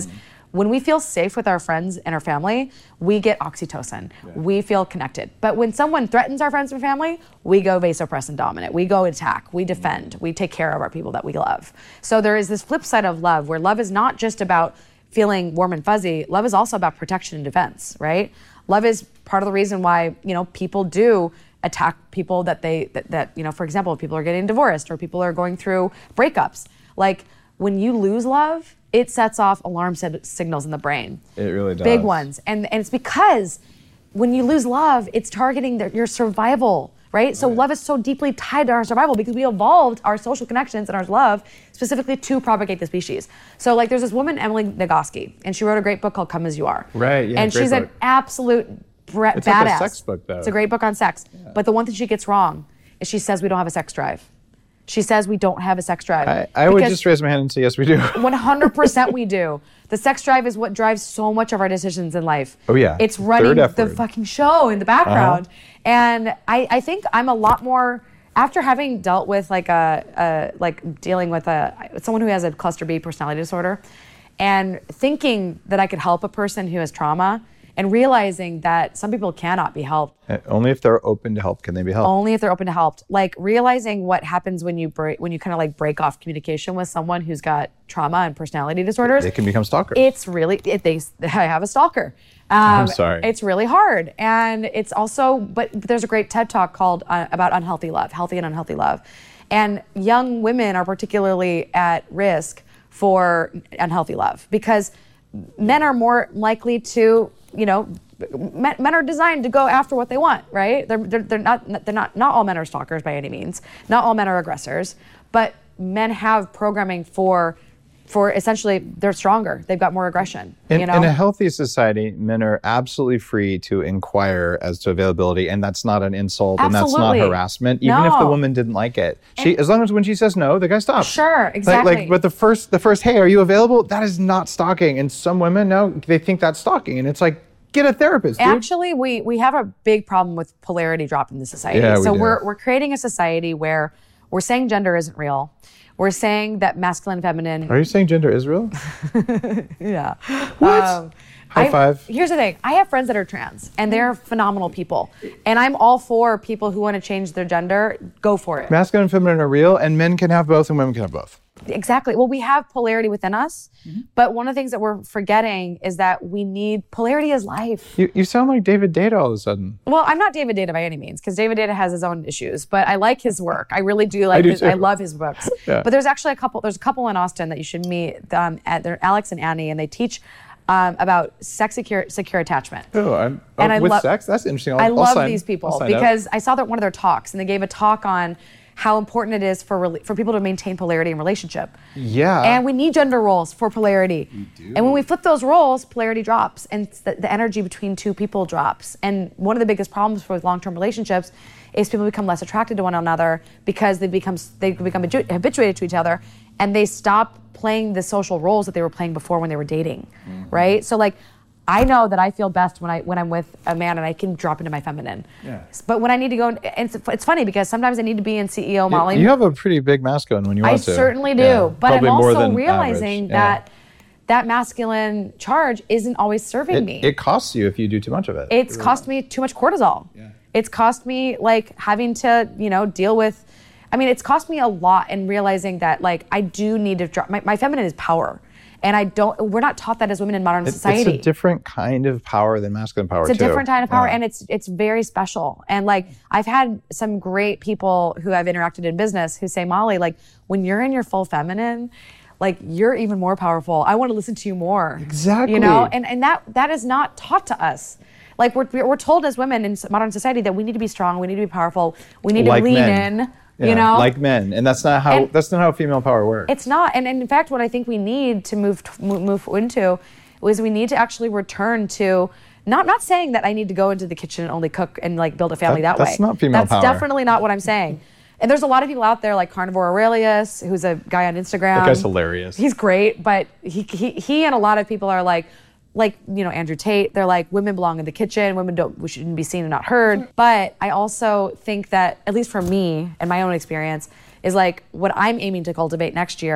when we feel safe with our friends and our family, we get oxytocin. Yeah. We feel connected. But when someone threatens our friends and family, we go vasopressin dominant. We go attack. We defend. We take care of our people that we love. So there is this flip side of love, where love is not just about feeling warm and fuzzy. Love is also about protection and defense, right? Love is part of the reason why, you know, people do attack people that they, that, that you know, for example, if people are getting divorced or people are going through breakups. Like, when you lose love, it sets off alarm sig- signals in the brain. It really does. Big ones. And, and it's because when you lose love, it's targeting the, your survival, right? So love is so deeply tied to our survival because we evolved our social connections and our love specifically to propagate the species. So like there's this woman, Emily Nagoski, and she wrote a great book called Come As You Are. Right, yeah, And great she's book. an absolute bre- It's badass. like a sex book, though. It's a great book on sex. Yeah. But the one thing she gets wrong is she says we don't have a sex drive. She says we don't have a sex drive. I, I would just raise my hand and say, yes, we do. one hundred percent we do. The sex drive is what drives so much of our decisions in life. Oh, yeah. It's running Third F the word. fucking show in the background. Uh-huh. And I, I think I'm a lot more, after having dealt with like a, a like dealing with a someone who has a cluster B personality disorder, and thinking that I could help a person who has trauma, and realizing that some people cannot be helped. Uh, Only if they're open to help can they be helped. Only if they're open to help. Like realizing what happens when you break, when you kind of like break off communication with someone who's got trauma and personality disorders. They can become stalkers. It's really, it, they, I have a stalker. Um, I'm sorry. It's really hard. And it's also, but there's a great TED Talk called uh, about unhealthy love, healthy and unhealthy love. And young women are particularly at risk for unhealthy love because men are more likely to, you know, men, men are designed to go after what they want, right? They're, they're, they're not, they're not, not all men are stalkers by any means. Not all men are aggressors, but men have programming for, for essentially, they're stronger. They've got more aggression, In, you know? in a healthy society, men are absolutely free to inquire as to availability, and that's not an insult, and that's Absolutely. not harassment, even if the No. woman didn't like it. She, as long as when she says no, the guy stops. Sure, Like- exactly. Like, but the first, the first, hey, are you available? That is not stalking. And some women, no, they think that's stalking, and it's like, get a therapist, dude. Actually, we we have a big problem with polarity drop in the society. Yeah, we so do. we're we're creating a society where we're saying gender isn't real. We're saying that masculine, feminine. Are you saying gender is real? Yeah. What? Um, High I- five. Here's the thing. I have friends that are trans, and they're phenomenal people. And I'm all for people who want to change their gender. Go for it. Masculine and feminine are real, and men can have both, and women can have both. Exactly. Well, we have polarity within us, but one of the things that we're forgetting is that we need polarity is life. You, you sound like David Data all of a sudden. Well, I'm not David Data by any means, because David Data has his own issues, but I like his work. I really do like do his, too. I love his books. Yeah. But there's actually a couple, there's a couple in Austin that you should meet. Um, at, they're Alex and Annie, and they teach um, about sex secure, secure attachment. Oh, I'm, oh And I with lo- sex? That's interesting. I'll, I I'll love sign- these I'll people sign up. because I saw that one of their talks, and they gave a talk on how important it is for rela- for people to maintain polarity in relationship. Yeah. And we need gender roles for polarity. And when we flip those roles, polarity drops, and the, the energy between two people drops. And one of the biggest problems for long-term relationships is people become less attracted to one another because they become they become habitu- habituated to each other, and they stop playing the social roles that they were playing before when they were dating, Mm-hmm. right? So like, I know that I feel best when I when I'm with a man and I can drop into my feminine. Yeah. But when I need to go, and it's, it's funny because sometimes I need to be in C E O modeling. You have a pretty big masculine when you want I to. certainly do, Yeah, but I'm probably more also than realizing average. Yeah. that that masculine charge isn't always serving It, me. it costs you if you do too much of it. It's cost me too much cortisol. Yeah. It's cost me like having to, you know, deal with, I mean, it's cost me a lot in realizing that like I do need to drop, my, my feminine is power. And I don't, we're not taught that as women in modern It- society. It's a different kind of power than masculine power, It's a too. different kind of power, Yeah. and it's it's very special. And like I've had some great people who I've interacted in business who say, Molly, like when you're in your full feminine, like you're even more powerful. I want to listen to you more. Exactly. You know, and and that that is not taught to us. Like we're we're told as women in modern society that we need to be strong, we need to be powerful, we need Like to lean men. in. Yeah, You know, like men, and that's not how And- that's not how female power works. it's not, and, and in fact, what I think we need to move t- mo- move into is we need to actually return to not not saying that I need to go into the kitchen and only cook and like build a family That- that, that's way. not female That's power. definitely not what I'm saying. And there's a lot of people out there like Carnivore Aurelius, who's a guy on Instagram. That guy's hilarious. He's great, but he he he and a lot of people are like. Like, you know, Andrew Tate, they're like, women belong in the kitchen, women don't, we shouldn't be seen and not heard. But I also think that, at least for me and my own experience, is like what I'm aiming to cultivate next year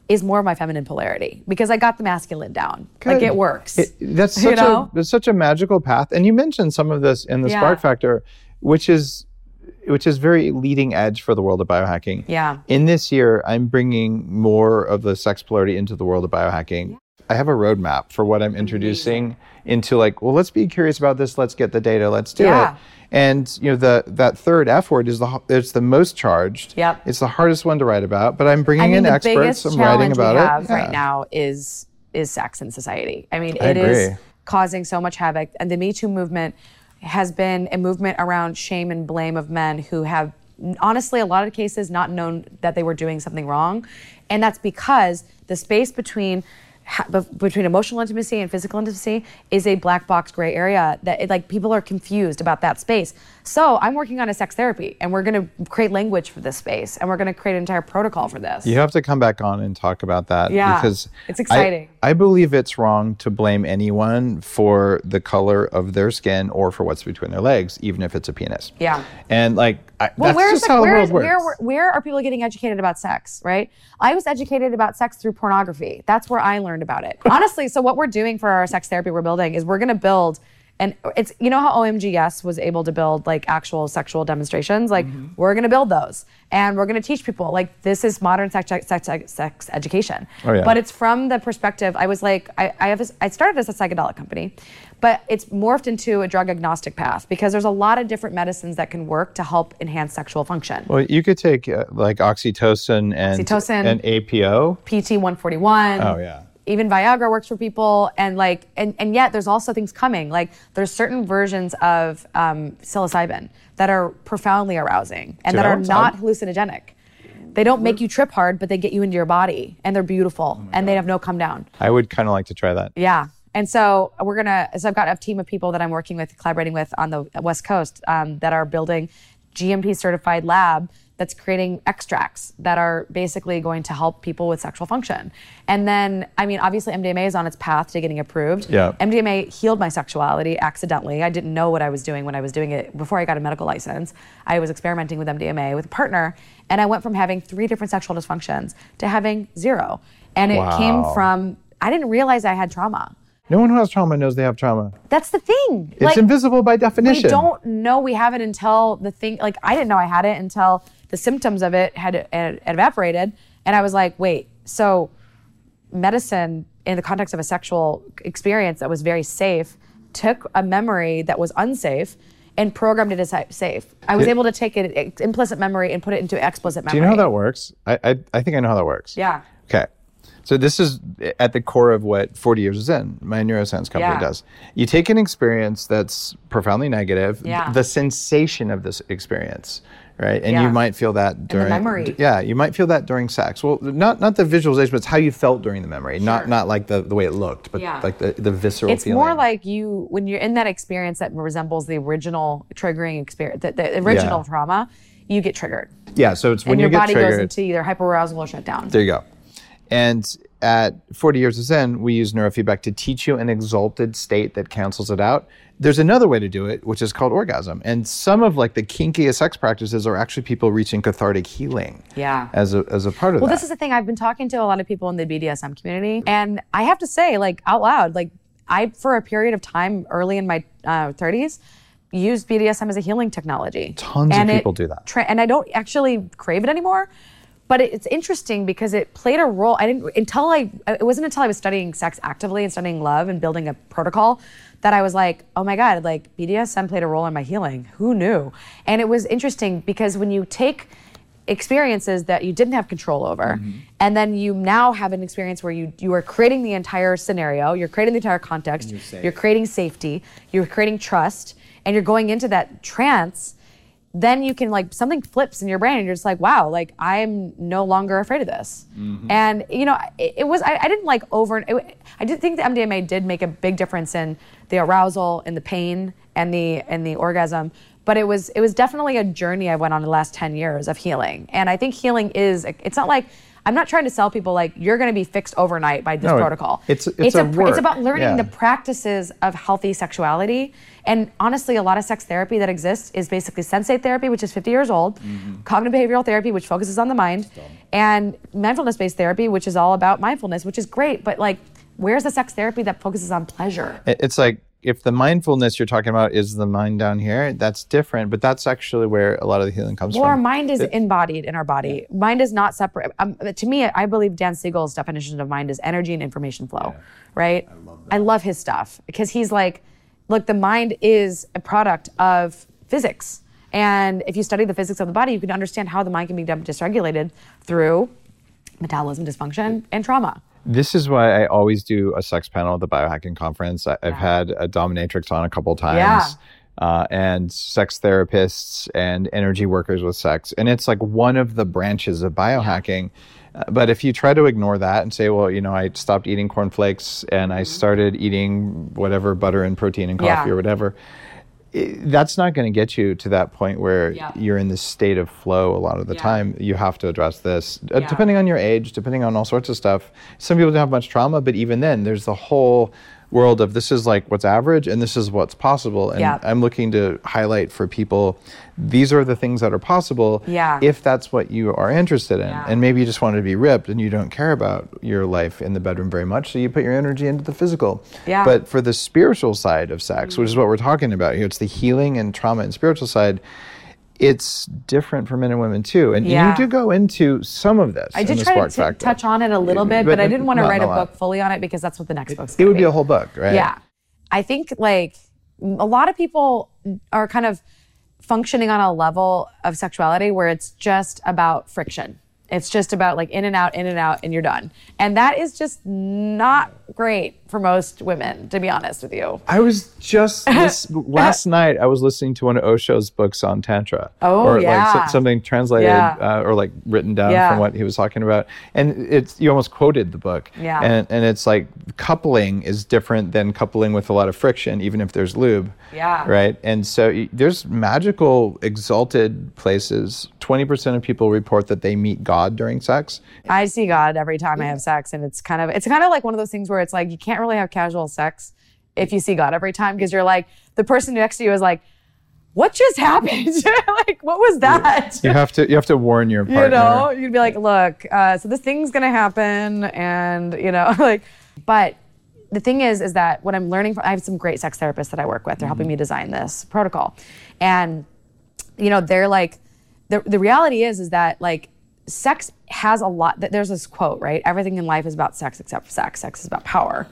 is more of my feminine polarity because I got the masculine down. Good. Like it works. It, that's such you know? a that's such a magical path. And you mentioned some of this in the yeah. Spark Factor, which is which is very leading edge for the world of biohacking. Yeah. In this year, I'm bringing more of the sex polarity into the world of biohacking. Yeah. I have a roadmap for what I'm introducing Amazing. into like, well, let's be curious about this. Let's get the data. Let's do yeah. it. And you know, the that third F word is the it's the most charged. Yep. It's the hardest one to write about. But I'm bringing I mean, in the experts. I'm writing about we it. have yeah. right now is is sex in society. I mean, I it agree. is causing so much havoc. And the Me Too movement has been a movement around shame and blame of men who have, honestly, a lot of cases not known that they were doing something wrong. And that's because the space between between emotional intimacy and physical intimacy is a black box gray area that it, like people are confused about that space. So I'm working on a sex therapy and we're going to create language for this space and we're going to create an entire protocol for this. You have to come back on and talk about that yeah, because it's exciting. I, I believe it's wrong to blame anyone for the color of their skin or for what's between their legs, even if it's a penis. Yeah. And like, I, well, that's just how where, the world is, works. Where, where are people getting educated about sex, right? I was educated about sex through pornography. That's where I learned about it. Honestly, so what we're doing for our sex therapy we're building is we're going to build, and it's, you know how O M G S was able to build like actual sexual demonstrations? Like mm-hmm. we're going to build those and we're going to teach people like this is modern sex, sex, sex education. Oh, yeah. But it's from the perspective, I was like, I, I have this, I started as a psychedelic company, but it's morphed into a drug agnostic path because there's a lot of different medicines that can work to help enhance sexual function. Well, you could take uh, like oxytocin and, oxytocin, and A P O. P T one forty-one. Oh, yeah. Even Viagra works for people, and like, and, and yet there's also things coming. Like, there's certain versions of um, psilocybin that are profoundly arousing and that are not hallucinogenic. They don't make you trip hard, but they get you into your body, and they're beautiful, oh and God. They have no come down. I would kind of like to try that. Yeah, and so we're gonna. So I've got a team of people that I'm working with, collaborating with on the West Coast, um, that are building G M P certified lab that's creating extracts that are basically going to help people with sexual function. And then, I mean, obviously M D M A is on its path to getting approved. Yeah. M D M A healed my sexuality accidentally. I didn't know what I was doing when I was doing it. Before I got a medical license, I was experimenting with M D M A with a partner, and I went from having three different sexual dysfunctions to having zero. And it wow. came from, I didn't realize I had trauma. No one who has trauma knows they have trauma. That's the thing. It's like, invisible by definition. We don't know we have it until the thing, like I didn't know I had it until the symptoms of it had, had evaporated. And I was like, wait, so medicine in the context of a sexual experience that was very safe took a memory that was unsafe and programmed it as safe. I was it, able to take it implicit memory and put it into explicit memory. Do you know how that works? I, I I think I know how that works. Yeah. Okay. So this is at the core of what forty Years of Zen, my neuroscience company, yeah. does. You take an experience that's profoundly negative, yeah. the sensation of this experience, right? And yeah. you might feel that during and the memory. Yeah, you might feel that during sex. Well, not not the visualization, but it's how you felt during the memory. Sure. Not not like the, the way it looked, but yeah. like the, the visceral it's feeling. It's more like you, when you're in that experience that resembles the original triggering experience, the, the original yeah. trauma, you get triggered. Yeah, so it's when and you your get body triggered. goes into either hyperarousal or shutdown. There you go. And at forty Years of Zen, we use neurofeedback to teach you an exalted state that cancels it out. There's another way to do it, which is called orgasm. And some of like the kinkiest sex practices are actually people reaching cathartic healing. Yeah. As a as a part of well, that. Well, this is the thing. I've been talking to a lot of people in the B D S M community, and I have to say, like out loud, like I, for a period of time early in my uh, thirties, used B D S M as a healing technology. Tons and of people it, do that. Tra- and I don't actually crave it anymore. But it's interesting because it played a role. I didn't until I. It wasn't until I was studying sex actively and studying love and building a protocol that I was like, oh my God, like B D S M played a role in my healing. Who knew? And it was interesting because when you take experiences that you didn't have control over, mm-hmm. and then you now have an experience where you you are creating the entire scenario, you're creating the entire context, you're, you're creating safety, you're creating trust, and you're going into that trance. Then you can like something flips in your brain and you're just like, wow, like I'm no longer afraid of this. Mm-hmm. And you know, it, it was, I, I didn't like over, it, I did think the M D M A did make a big difference in the arousal and the pain and the, and the orgasm, but it was, it was definitely a journey I went on in the last ten years of healing. And I think healing is, it's not like, I'm not trying to sell people like you're going to be fixed overnight by this No, protocol. it's- it's a pr- work. it's about learning Yeah. the practices of healthy sexuality. And honestly, a lot of sex therapy that exists is basically sensate therapy, which is fifty years old, Mm-hmm. cognitive behavioral therapy, which focuses on the mind, and mindfulness-based therapy, which is all about mindfulness, which is great. But like, where's the sex therapy that focuses on pleasure? It- It's like if the mindfulness you're talking about is the mind down here, that's different, but that's actually where a lot of the healing comes Well, our from. mind is embodied in our body. Mind is not separate. Um, to me, I believe Dan Siegel's definition of mind is energy and information flow, right? I love that. I love his stuff because he's like, look, the mind is a product of physics. And if you study the physics of the body, you can understand how the mind can be dysregulated through metabolism dysfunction and trauma. This is why I always do a sex panel at the biohacking conference. I, I've had a dominatrix on a couple times. Yeah. Uh, and sex therapists and energy workers with sex. And it's like one of the branches of biohacking. Uh, but if you try to ignore that and say, well, you know, I stopped eating cornflakes and I started eating whatever butter and protein and coffee Yeah. or whatever, i- that's not going to get you to that point where Yeah. you're in this state of flow a lot of the Yeah. time. You have to address this, uh, Yeah. depending on your age, depending on all sorts of stuff. Some people don't have much trauma, but even then, there's the whole world of this is like what's average and this is what's possible. And Yeah. I'm looking to highlight for people, these are the things that are possible Yeah. if that's what you are interested in. Yeah. And maybe you just want to be ripped and you don't care about your life in the bedroom very much, so you put your energy into the physical. Yeah. But for the spiritual side of sex, which is what we're talking about here, it's the healing and trauma and spiritual side, it's different for men and women too. And Yeah. you do go into some of this I in did the try Spark to t- Factor. touch on it a little bit, But but I didn't want to not write a a lot. book fully on it because that's what the next book's It gonna would be a whole book, right? Yeah. I think like a lot of people are kind of functioning on a level of sexuality where it's just about friction. It's just about like in and out, in and out, and you're done. And that is just not great for most women, to be honest with you. I was just this, last night. I was listening to one of Osho's books on tantra, Oh, or like yeah. so- something translated Yeah. uh, or like written down Yeah. from what he was talking about. And it's you almost quoted the book. Yeah. And and it's like coupling is different than coupling with a lot of friction, even if there's lube. Yeah. Right. And so y- there's magical, exalted places. Twenty percent of people report that they meet God during sex. I see God every time I have sex, and it's kind of it's kind of like one of those things where it's like you can't really have casual sex if you see God every time because you're like the person next to you is like, what just happened? Like, what was that? You have to you have to warn your partner. You know, you'd be like, look, uh, so this thing's gonna happen, and you know, like, but the thing is, is that what I'm learning from, I have some great sex therapists that I work with. They're helping me design this protocol, and you know, they're like, the the reality is, is that like, sex has a lot. There's this quote, right? Everything in life is about sex except for sex. Sex is about power,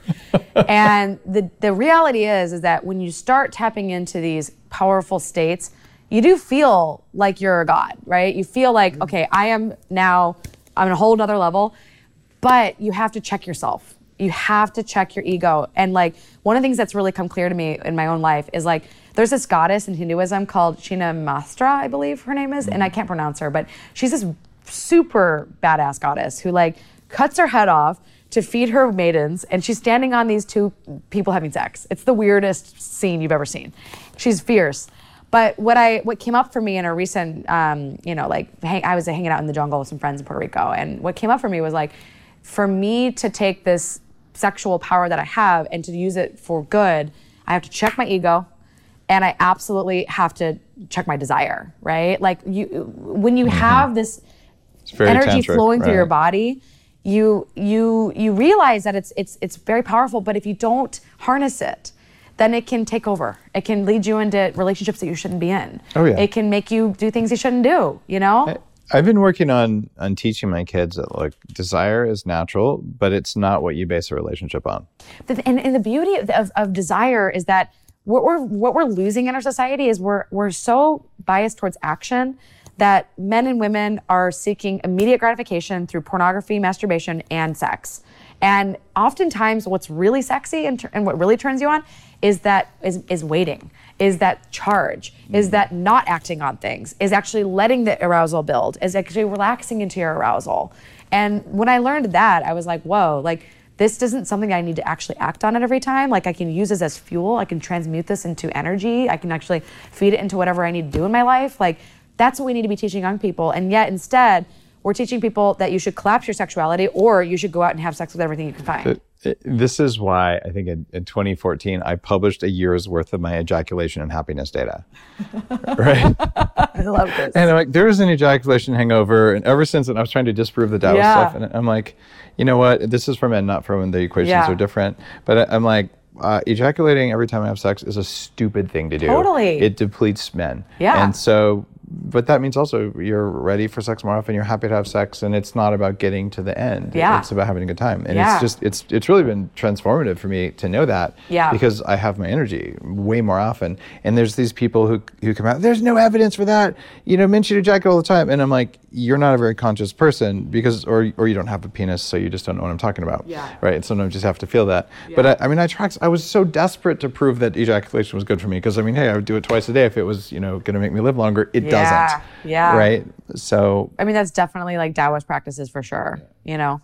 and the the reality is, is that when you start tapping into these powerful states, you do feel like you're a god, right? You feel like, okay, I am now, I'm on a whole nother level, but you have to check yourself. You have to check your ego. And like, one of the things that's really come clear to me in my own life is like, there's this goddess in Hinduism called Shinamatra, I believe her name is, and I can't pronounce her, but she's this super badass goddess who like cuts her head off to feed her maidens, and she's standing on these two people having sex. It's the weirdest scene you've ever seen. She's fierce. But what I what came up for me in a recent, um, you know, like hang, I was hanging out in the jungle with some friends in Puerto Rico, and what came up for me was like, for me to take this sexual power that I have and to use it for good, I have to check my ego, and I absolutely have to check my desire, right? Like you, when you have this very energy tantric, flowing through your right. body, you you you realize that it's it's it's very powerful. But if you don't harness it, then it can take over. It can lead you into relationships that you shouldn't be in. Oh, yeah. It can make you do things you shouldn't do. You know. I've been working on on teaching my kids that like desire is natural, but it's not what you base a relationship on. The- And, and the beauty of, of, of desire is that what we're what we're losing in our society is we're we're so biased towards action that men and women are seeking immediate gratification through pornography, masturbation, and sex. And oftentimes, what's really sexy and, and what really turns you on is that is is waiting, is that charge, is that not acting on things, is actually letting the arousal build, is actually relaxing into your arousal. And when I learned that, I was like, whoa, like. This isn't something I need to actually act on it every time. Like I can use this as fuel. I can transmute this into energy. I can actually feed it into whatever I need to do in my life. Like that's what we need to be teaching young people. And yet instead, we're teaching people that you should collapse your sexuality or you should go out and have sex with everything you can find. It, it, this is why I think in, in twenty fourteen, I published a year's worth of my ejaculation and happiness data. Right? I love this. And I'm like, there is an ejaculation hangover. And ever since then, I was trying to disprove the Taoist Yeah. stuff. And I'm like, you know what? This is for men, not for women. The equations Yeah. are different. But I, I'm like, uh, ejaculating every time I have sex is a stupid thing to do. Totally. It depletes men. Yeah. And so, but that means also you're ready for sex more often. You're happy to have sex, and it's not about getting to the end. Yeah. It's about having a good time. And Yeah. it's just, it's it's really been transformative for me to know that. Yeah. Because I have my energy way more often. And there's these people who who come out, there's no evidence for that. You know, men should ejaculate all the time. And I'm like, you're not a very conscious person because, or or you don't have a penis, so you just don't know what I'm talking about. Yeah. Right? And sometimes you just have to feel that. But I, I mean, I tracked, I was so desperate to prove that ejaculation was good for me because I mean, hey, I would do it twice a day if it was, you know, going to make me live longer. It Yeah. doesn't. Yeah. Right? So I mean, that's definitely like Taoist practices for sure, you know?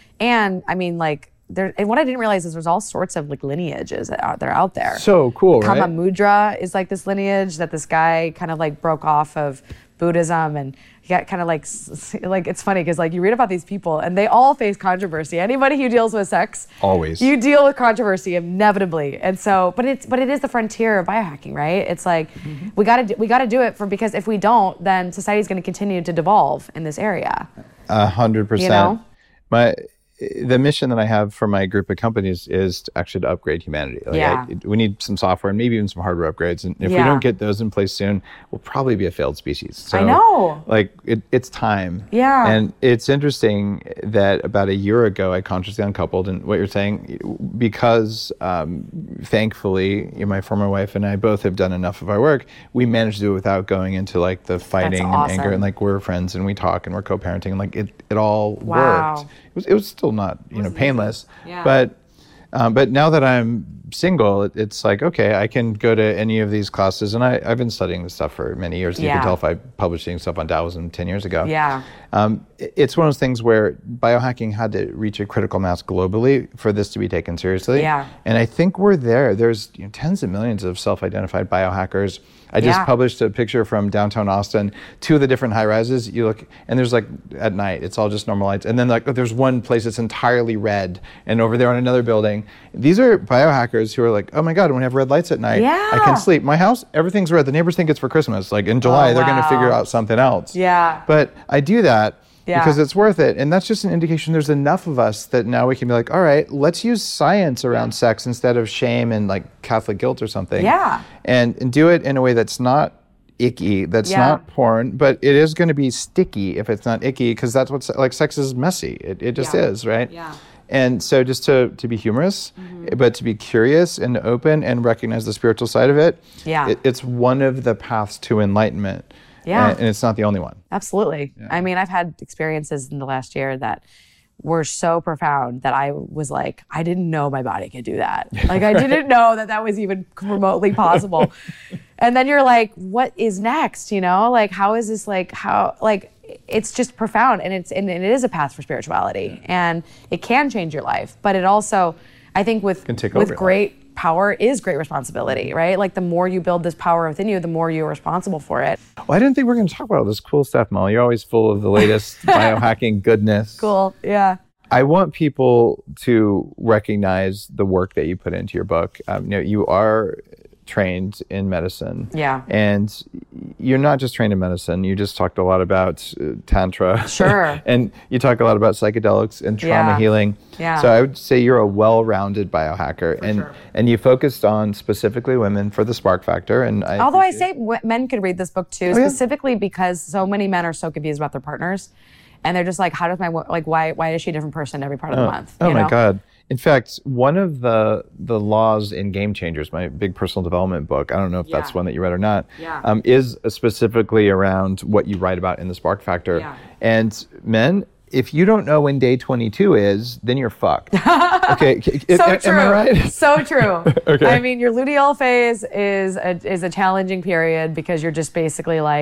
And I mean, like, there, and what I didn't realize is there's all sorts of like lineages that are, that are out there. so cool, right? Kama Mudra is like this lineage that this guy kind of like broke off of Buddhism, and he got kind of like, s- like it's funny because like you read about these people and they all face controversy. Anybody who deals with sex, Always. you deal with controversy inevitably. And so, but it's but it is the frontier of biohacking, right? It's like we got to we got to do it for because if we don't, then society's going to continue to devolve in this area. A hundred percent. You know? My the mission that I have for my group of companies is to actually to upgrade humanity. Like Yeah. I, we need some software and maybe even some hardware upgrades. And if we Yeah. don't get those in place soon, we'll probably be a failed species. So, I know. Like it, it's time. Yeah. And it's interesting that about a year ago I consciously uncoupled, and what you're saying, because um, thankfully you know, my former wife and I both have done enough of our work, we managed to do it without going into like the fighting and awesome. anger, and like we're friends and we talk and we're co-parenting, and like it, it all Wow. worked. It was, it was still not, you know, painless, Yeah. but, um, but now that I'm single, it, it's like, okay, I can go to any of these classes, and I, I've been studying this stuff for many years. You Yeah. can tell if I published stuff on Taoism ten years ago. Yeah. Um, it- it's one of those things where biohacking had to reach a critical mass globally for this to be taken seriously. Yeah. And I think we're there. There's you know, tens of millions of self-identified biohackers. I just Yeah. published a picture from downtown Austin, two of the different high rises. You look, and there's like at night, it's all just normal lights. And then like there's one place that's entirely red, and over there on another building, these are biohackers who are like, oh my God, when I have red lights at night, I Yeah. can sleep. My house, everything's red. The neighbors think it's for Christmas. Like in July, Oh, they're going to wow. figure out something else. Yeah. But I do that Yeah. because it's worth it. And that's just an indication there's enough of us that now we can be like, all right, let's use science around sex instead of shame and like Catholic guilt or something. Yeah. And, and do it in a way that's not icky, that's Yeah. not porn, but it is going to be sticky if it's not icky, because that's what, se- like sex is messy. It, it just Yeah. is, right? Yeah. And so just to, to be humorous, Mm-hmm. but to be curious and open and recognize the spiritual side of it, Yeah. it it's one of the paths to enlightenment. Yeah. And, and it's not the only one. Absolutely. I mean, I've had experiences in the last year that were so profound that I was like, I didn't know my body could do that. Like, I didn't know that that was even remotely possible. And then you're like, what is next? You know, like, how is this like, how, like, it's just profound. And it's, and it is a path for spirituality, and it can change your life. But it also, I think with, Can take over with your life. great power is great responsibility, right? Like, the more you build this power within you, the more you're responsible for it. Well, I didn't think we were going to talk about all this cool stuff, Molly. You're always full of the latest biohacking goodness. Cool. Yeah. I want people to recognize the work that you put into your book. Um, you know, you are trained in medicine. Yeah. And you're not just trained in medicine. You just talked a lot about uh, Tantra. Sure. And you talk a lot about psychedelics and trauma Yeah. healing. Yeah. So I would say you're a well-rounded biohacker. and sure. and you focused on specifically women for the spark factor. And I Although I appreciate- say w- men could read this book too, yeah. specifically because so many men are so confused about their partners, and they're just like, "How does my wo- like why why is she a different person every part of the month?" Oh you my know? God. In fact, one of the the laws in Game Changers, my big personal development book, I don't know if that's Yeah. one that you read or not, Yeah. um, is specifically around what you write about in the Spark Factor. Yeah. And men, if you don't know when day twenty-two is, then you're fucked. Okay, c- c- So am true. I right? So true. Okay. I mean, your luteal phase is a, is a challenging period because you're just basically like,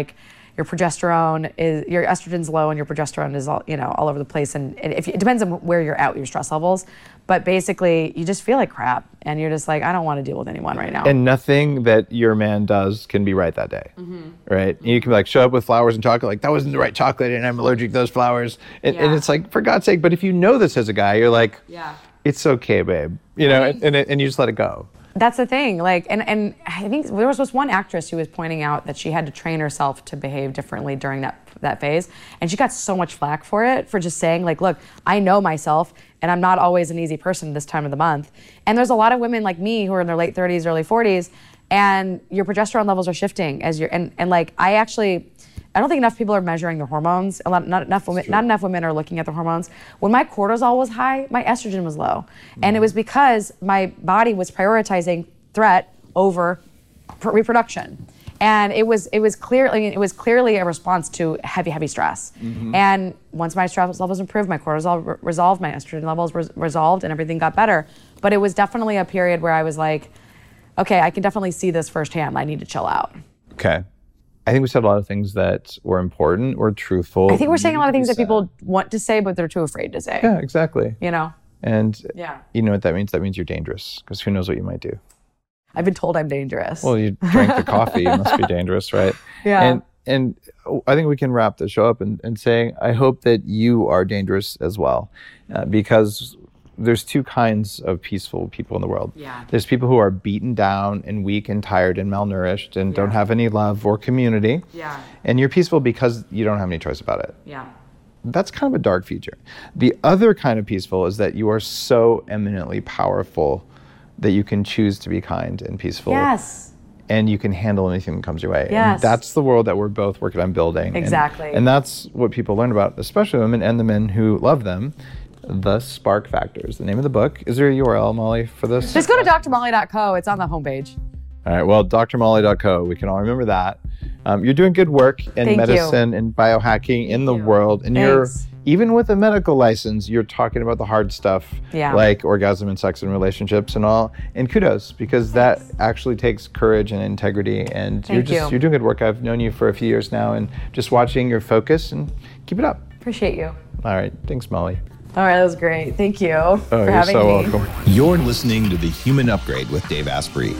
your progesterone is, your estrogen's low and your progesterone is all, you know, all over the place. And it, if, it depends on where you're at with your stress levels. But basically, you just feel like crap. And you're just like, I don't want to deal with anyone right now. And nothing that your man does can be right that day, mm-hmm. right? You can be like, show up with flowers and chocolate, like, that wasn't the right chocolate and I'm allergic to those flowers. And, yeah. and it's like, for God's sake, but if you know this as a guy, you're like, yeah. it's okay, babe. You know, and, and, and you just let it go. That's the thing. Like, and, and I think there was this one actress who was pointing out that she had to train herself to behave differently during that that phase. And she got so much flack for it, for just saying, like, look, I know myself and I'm not always an easy person this time of the month. And there's a lot of women like me who are in their late thirties, early forties, and your progesterone levels are shifting as you're, and, and like, I actually, I don't think enough people are measuring their hormones. A lot, not enough women, not enough women are looking at their hormones. When my cortisol was high, my estrogen was low. Mm-hmm. And it was because my body was prioritizing threat over pr- reproduction. And it was it was clearly it was clearly a response to heavy heavy stress. Mm-hmm. And once my stress levels improved, my cortisol re- resolved, my estrogen levels re- resolved, and everything got better. But it was definitely a period where I was like, okay, I can definitely see this firsthand. I need to chill out. Okay. I think we said a lot of things that were important or truthful. I think we're saying a lot of things that people want to say, but they're too afraid to say. Yeah, exactly. You know? And yeah. you know what that means? That means you're dangerous, because who knows what you might do. I've been told I'm dangerous. Well, you drank the coffee. You must be dangerous, right? Yeah. And and I think we can wrap the show up and, and saying, I hope that you are dangerous as well, uh, because there's two kinds of peaceful people in the world. Yeah. There's people who are beaten down and weak and tired and malnourished and yeah. don't have any love or community. Yeah. And you're peaceful because you don't have any choice about it. Yeah. That's kind of a dark feature. The other kind of peaceful is that you are so eminently powerful that you can choose to be kind and peaceful. Yes. And you can handle anything that comes your way. Yes. And that's the world that we're both working on building. Exactly. And, and that's what people learn about, especially women and the men who love them. The Spark Factors, the name of the book. Is there a U R L, Molly, for this? Just go to D R molly dot co. It's on the homepage. All right, well, D R molly dot co. We can all remember that. Um, you're doing good work in Thank medicine you. and biohacking in the you. world. And Thanks. you're, even with a medical license, you're talking about the hard stuff, yeah. like orgasm and sex and relationships and all. And kudos, because Thanks. that actually takes courage and integrity. And Thank you're just you. you're doing good work. I've known you for a few years now, and just watching your focus, and keep it up. Appreciate you. All right, thanks, Molly. All right, that was great. Thank you oh, for you're having so me. Welcome. You're listening to The Human Upgrade with Dave Asprey.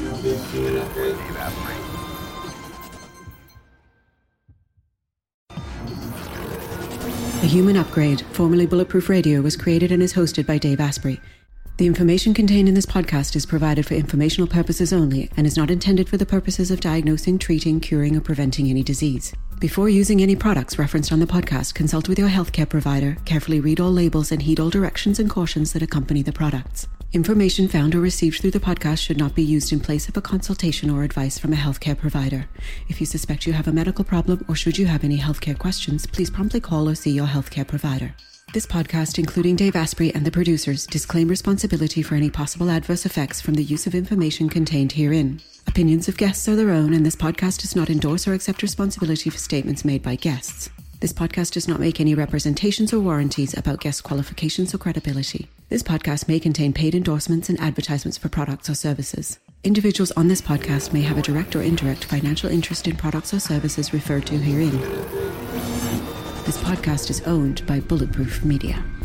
The Human Upgrade, formerly Bulletproof Radio, was created and is hosted by Dave Asprey. The information contained in this podcast is provided for informational purposes only and is not intended for the purposes of diagnosing, treating, curing, or preventing any disease. Before using any products referenced on the podcast, consult with your healthcare provider, carefully read all labels, and heed all directions and cautions that accompany the products. Information found or received through the podcast should not be used in place of a consultation or advice from a healthcare provider. If you suspect you have a medical problem or should you have any healthcare questions, please promptly call or see your healthcare provider. This podcast, including Dave Asprey and the producers, disclaim responsibility for any possible adverse effects from the use of information contained herein. Opinions of guests are their own, and this podcast does not endorse or accept responsibility for statements made by guests. This podcast does not make any representations or warranties about guest qualifications or credibility. This podcast may contain paid endorsements and advertisements for products or services. Individuals on this podcast may have a direct or indirect financial interest in products or services referred to herein. This podcast is owned by Bulletproof Media.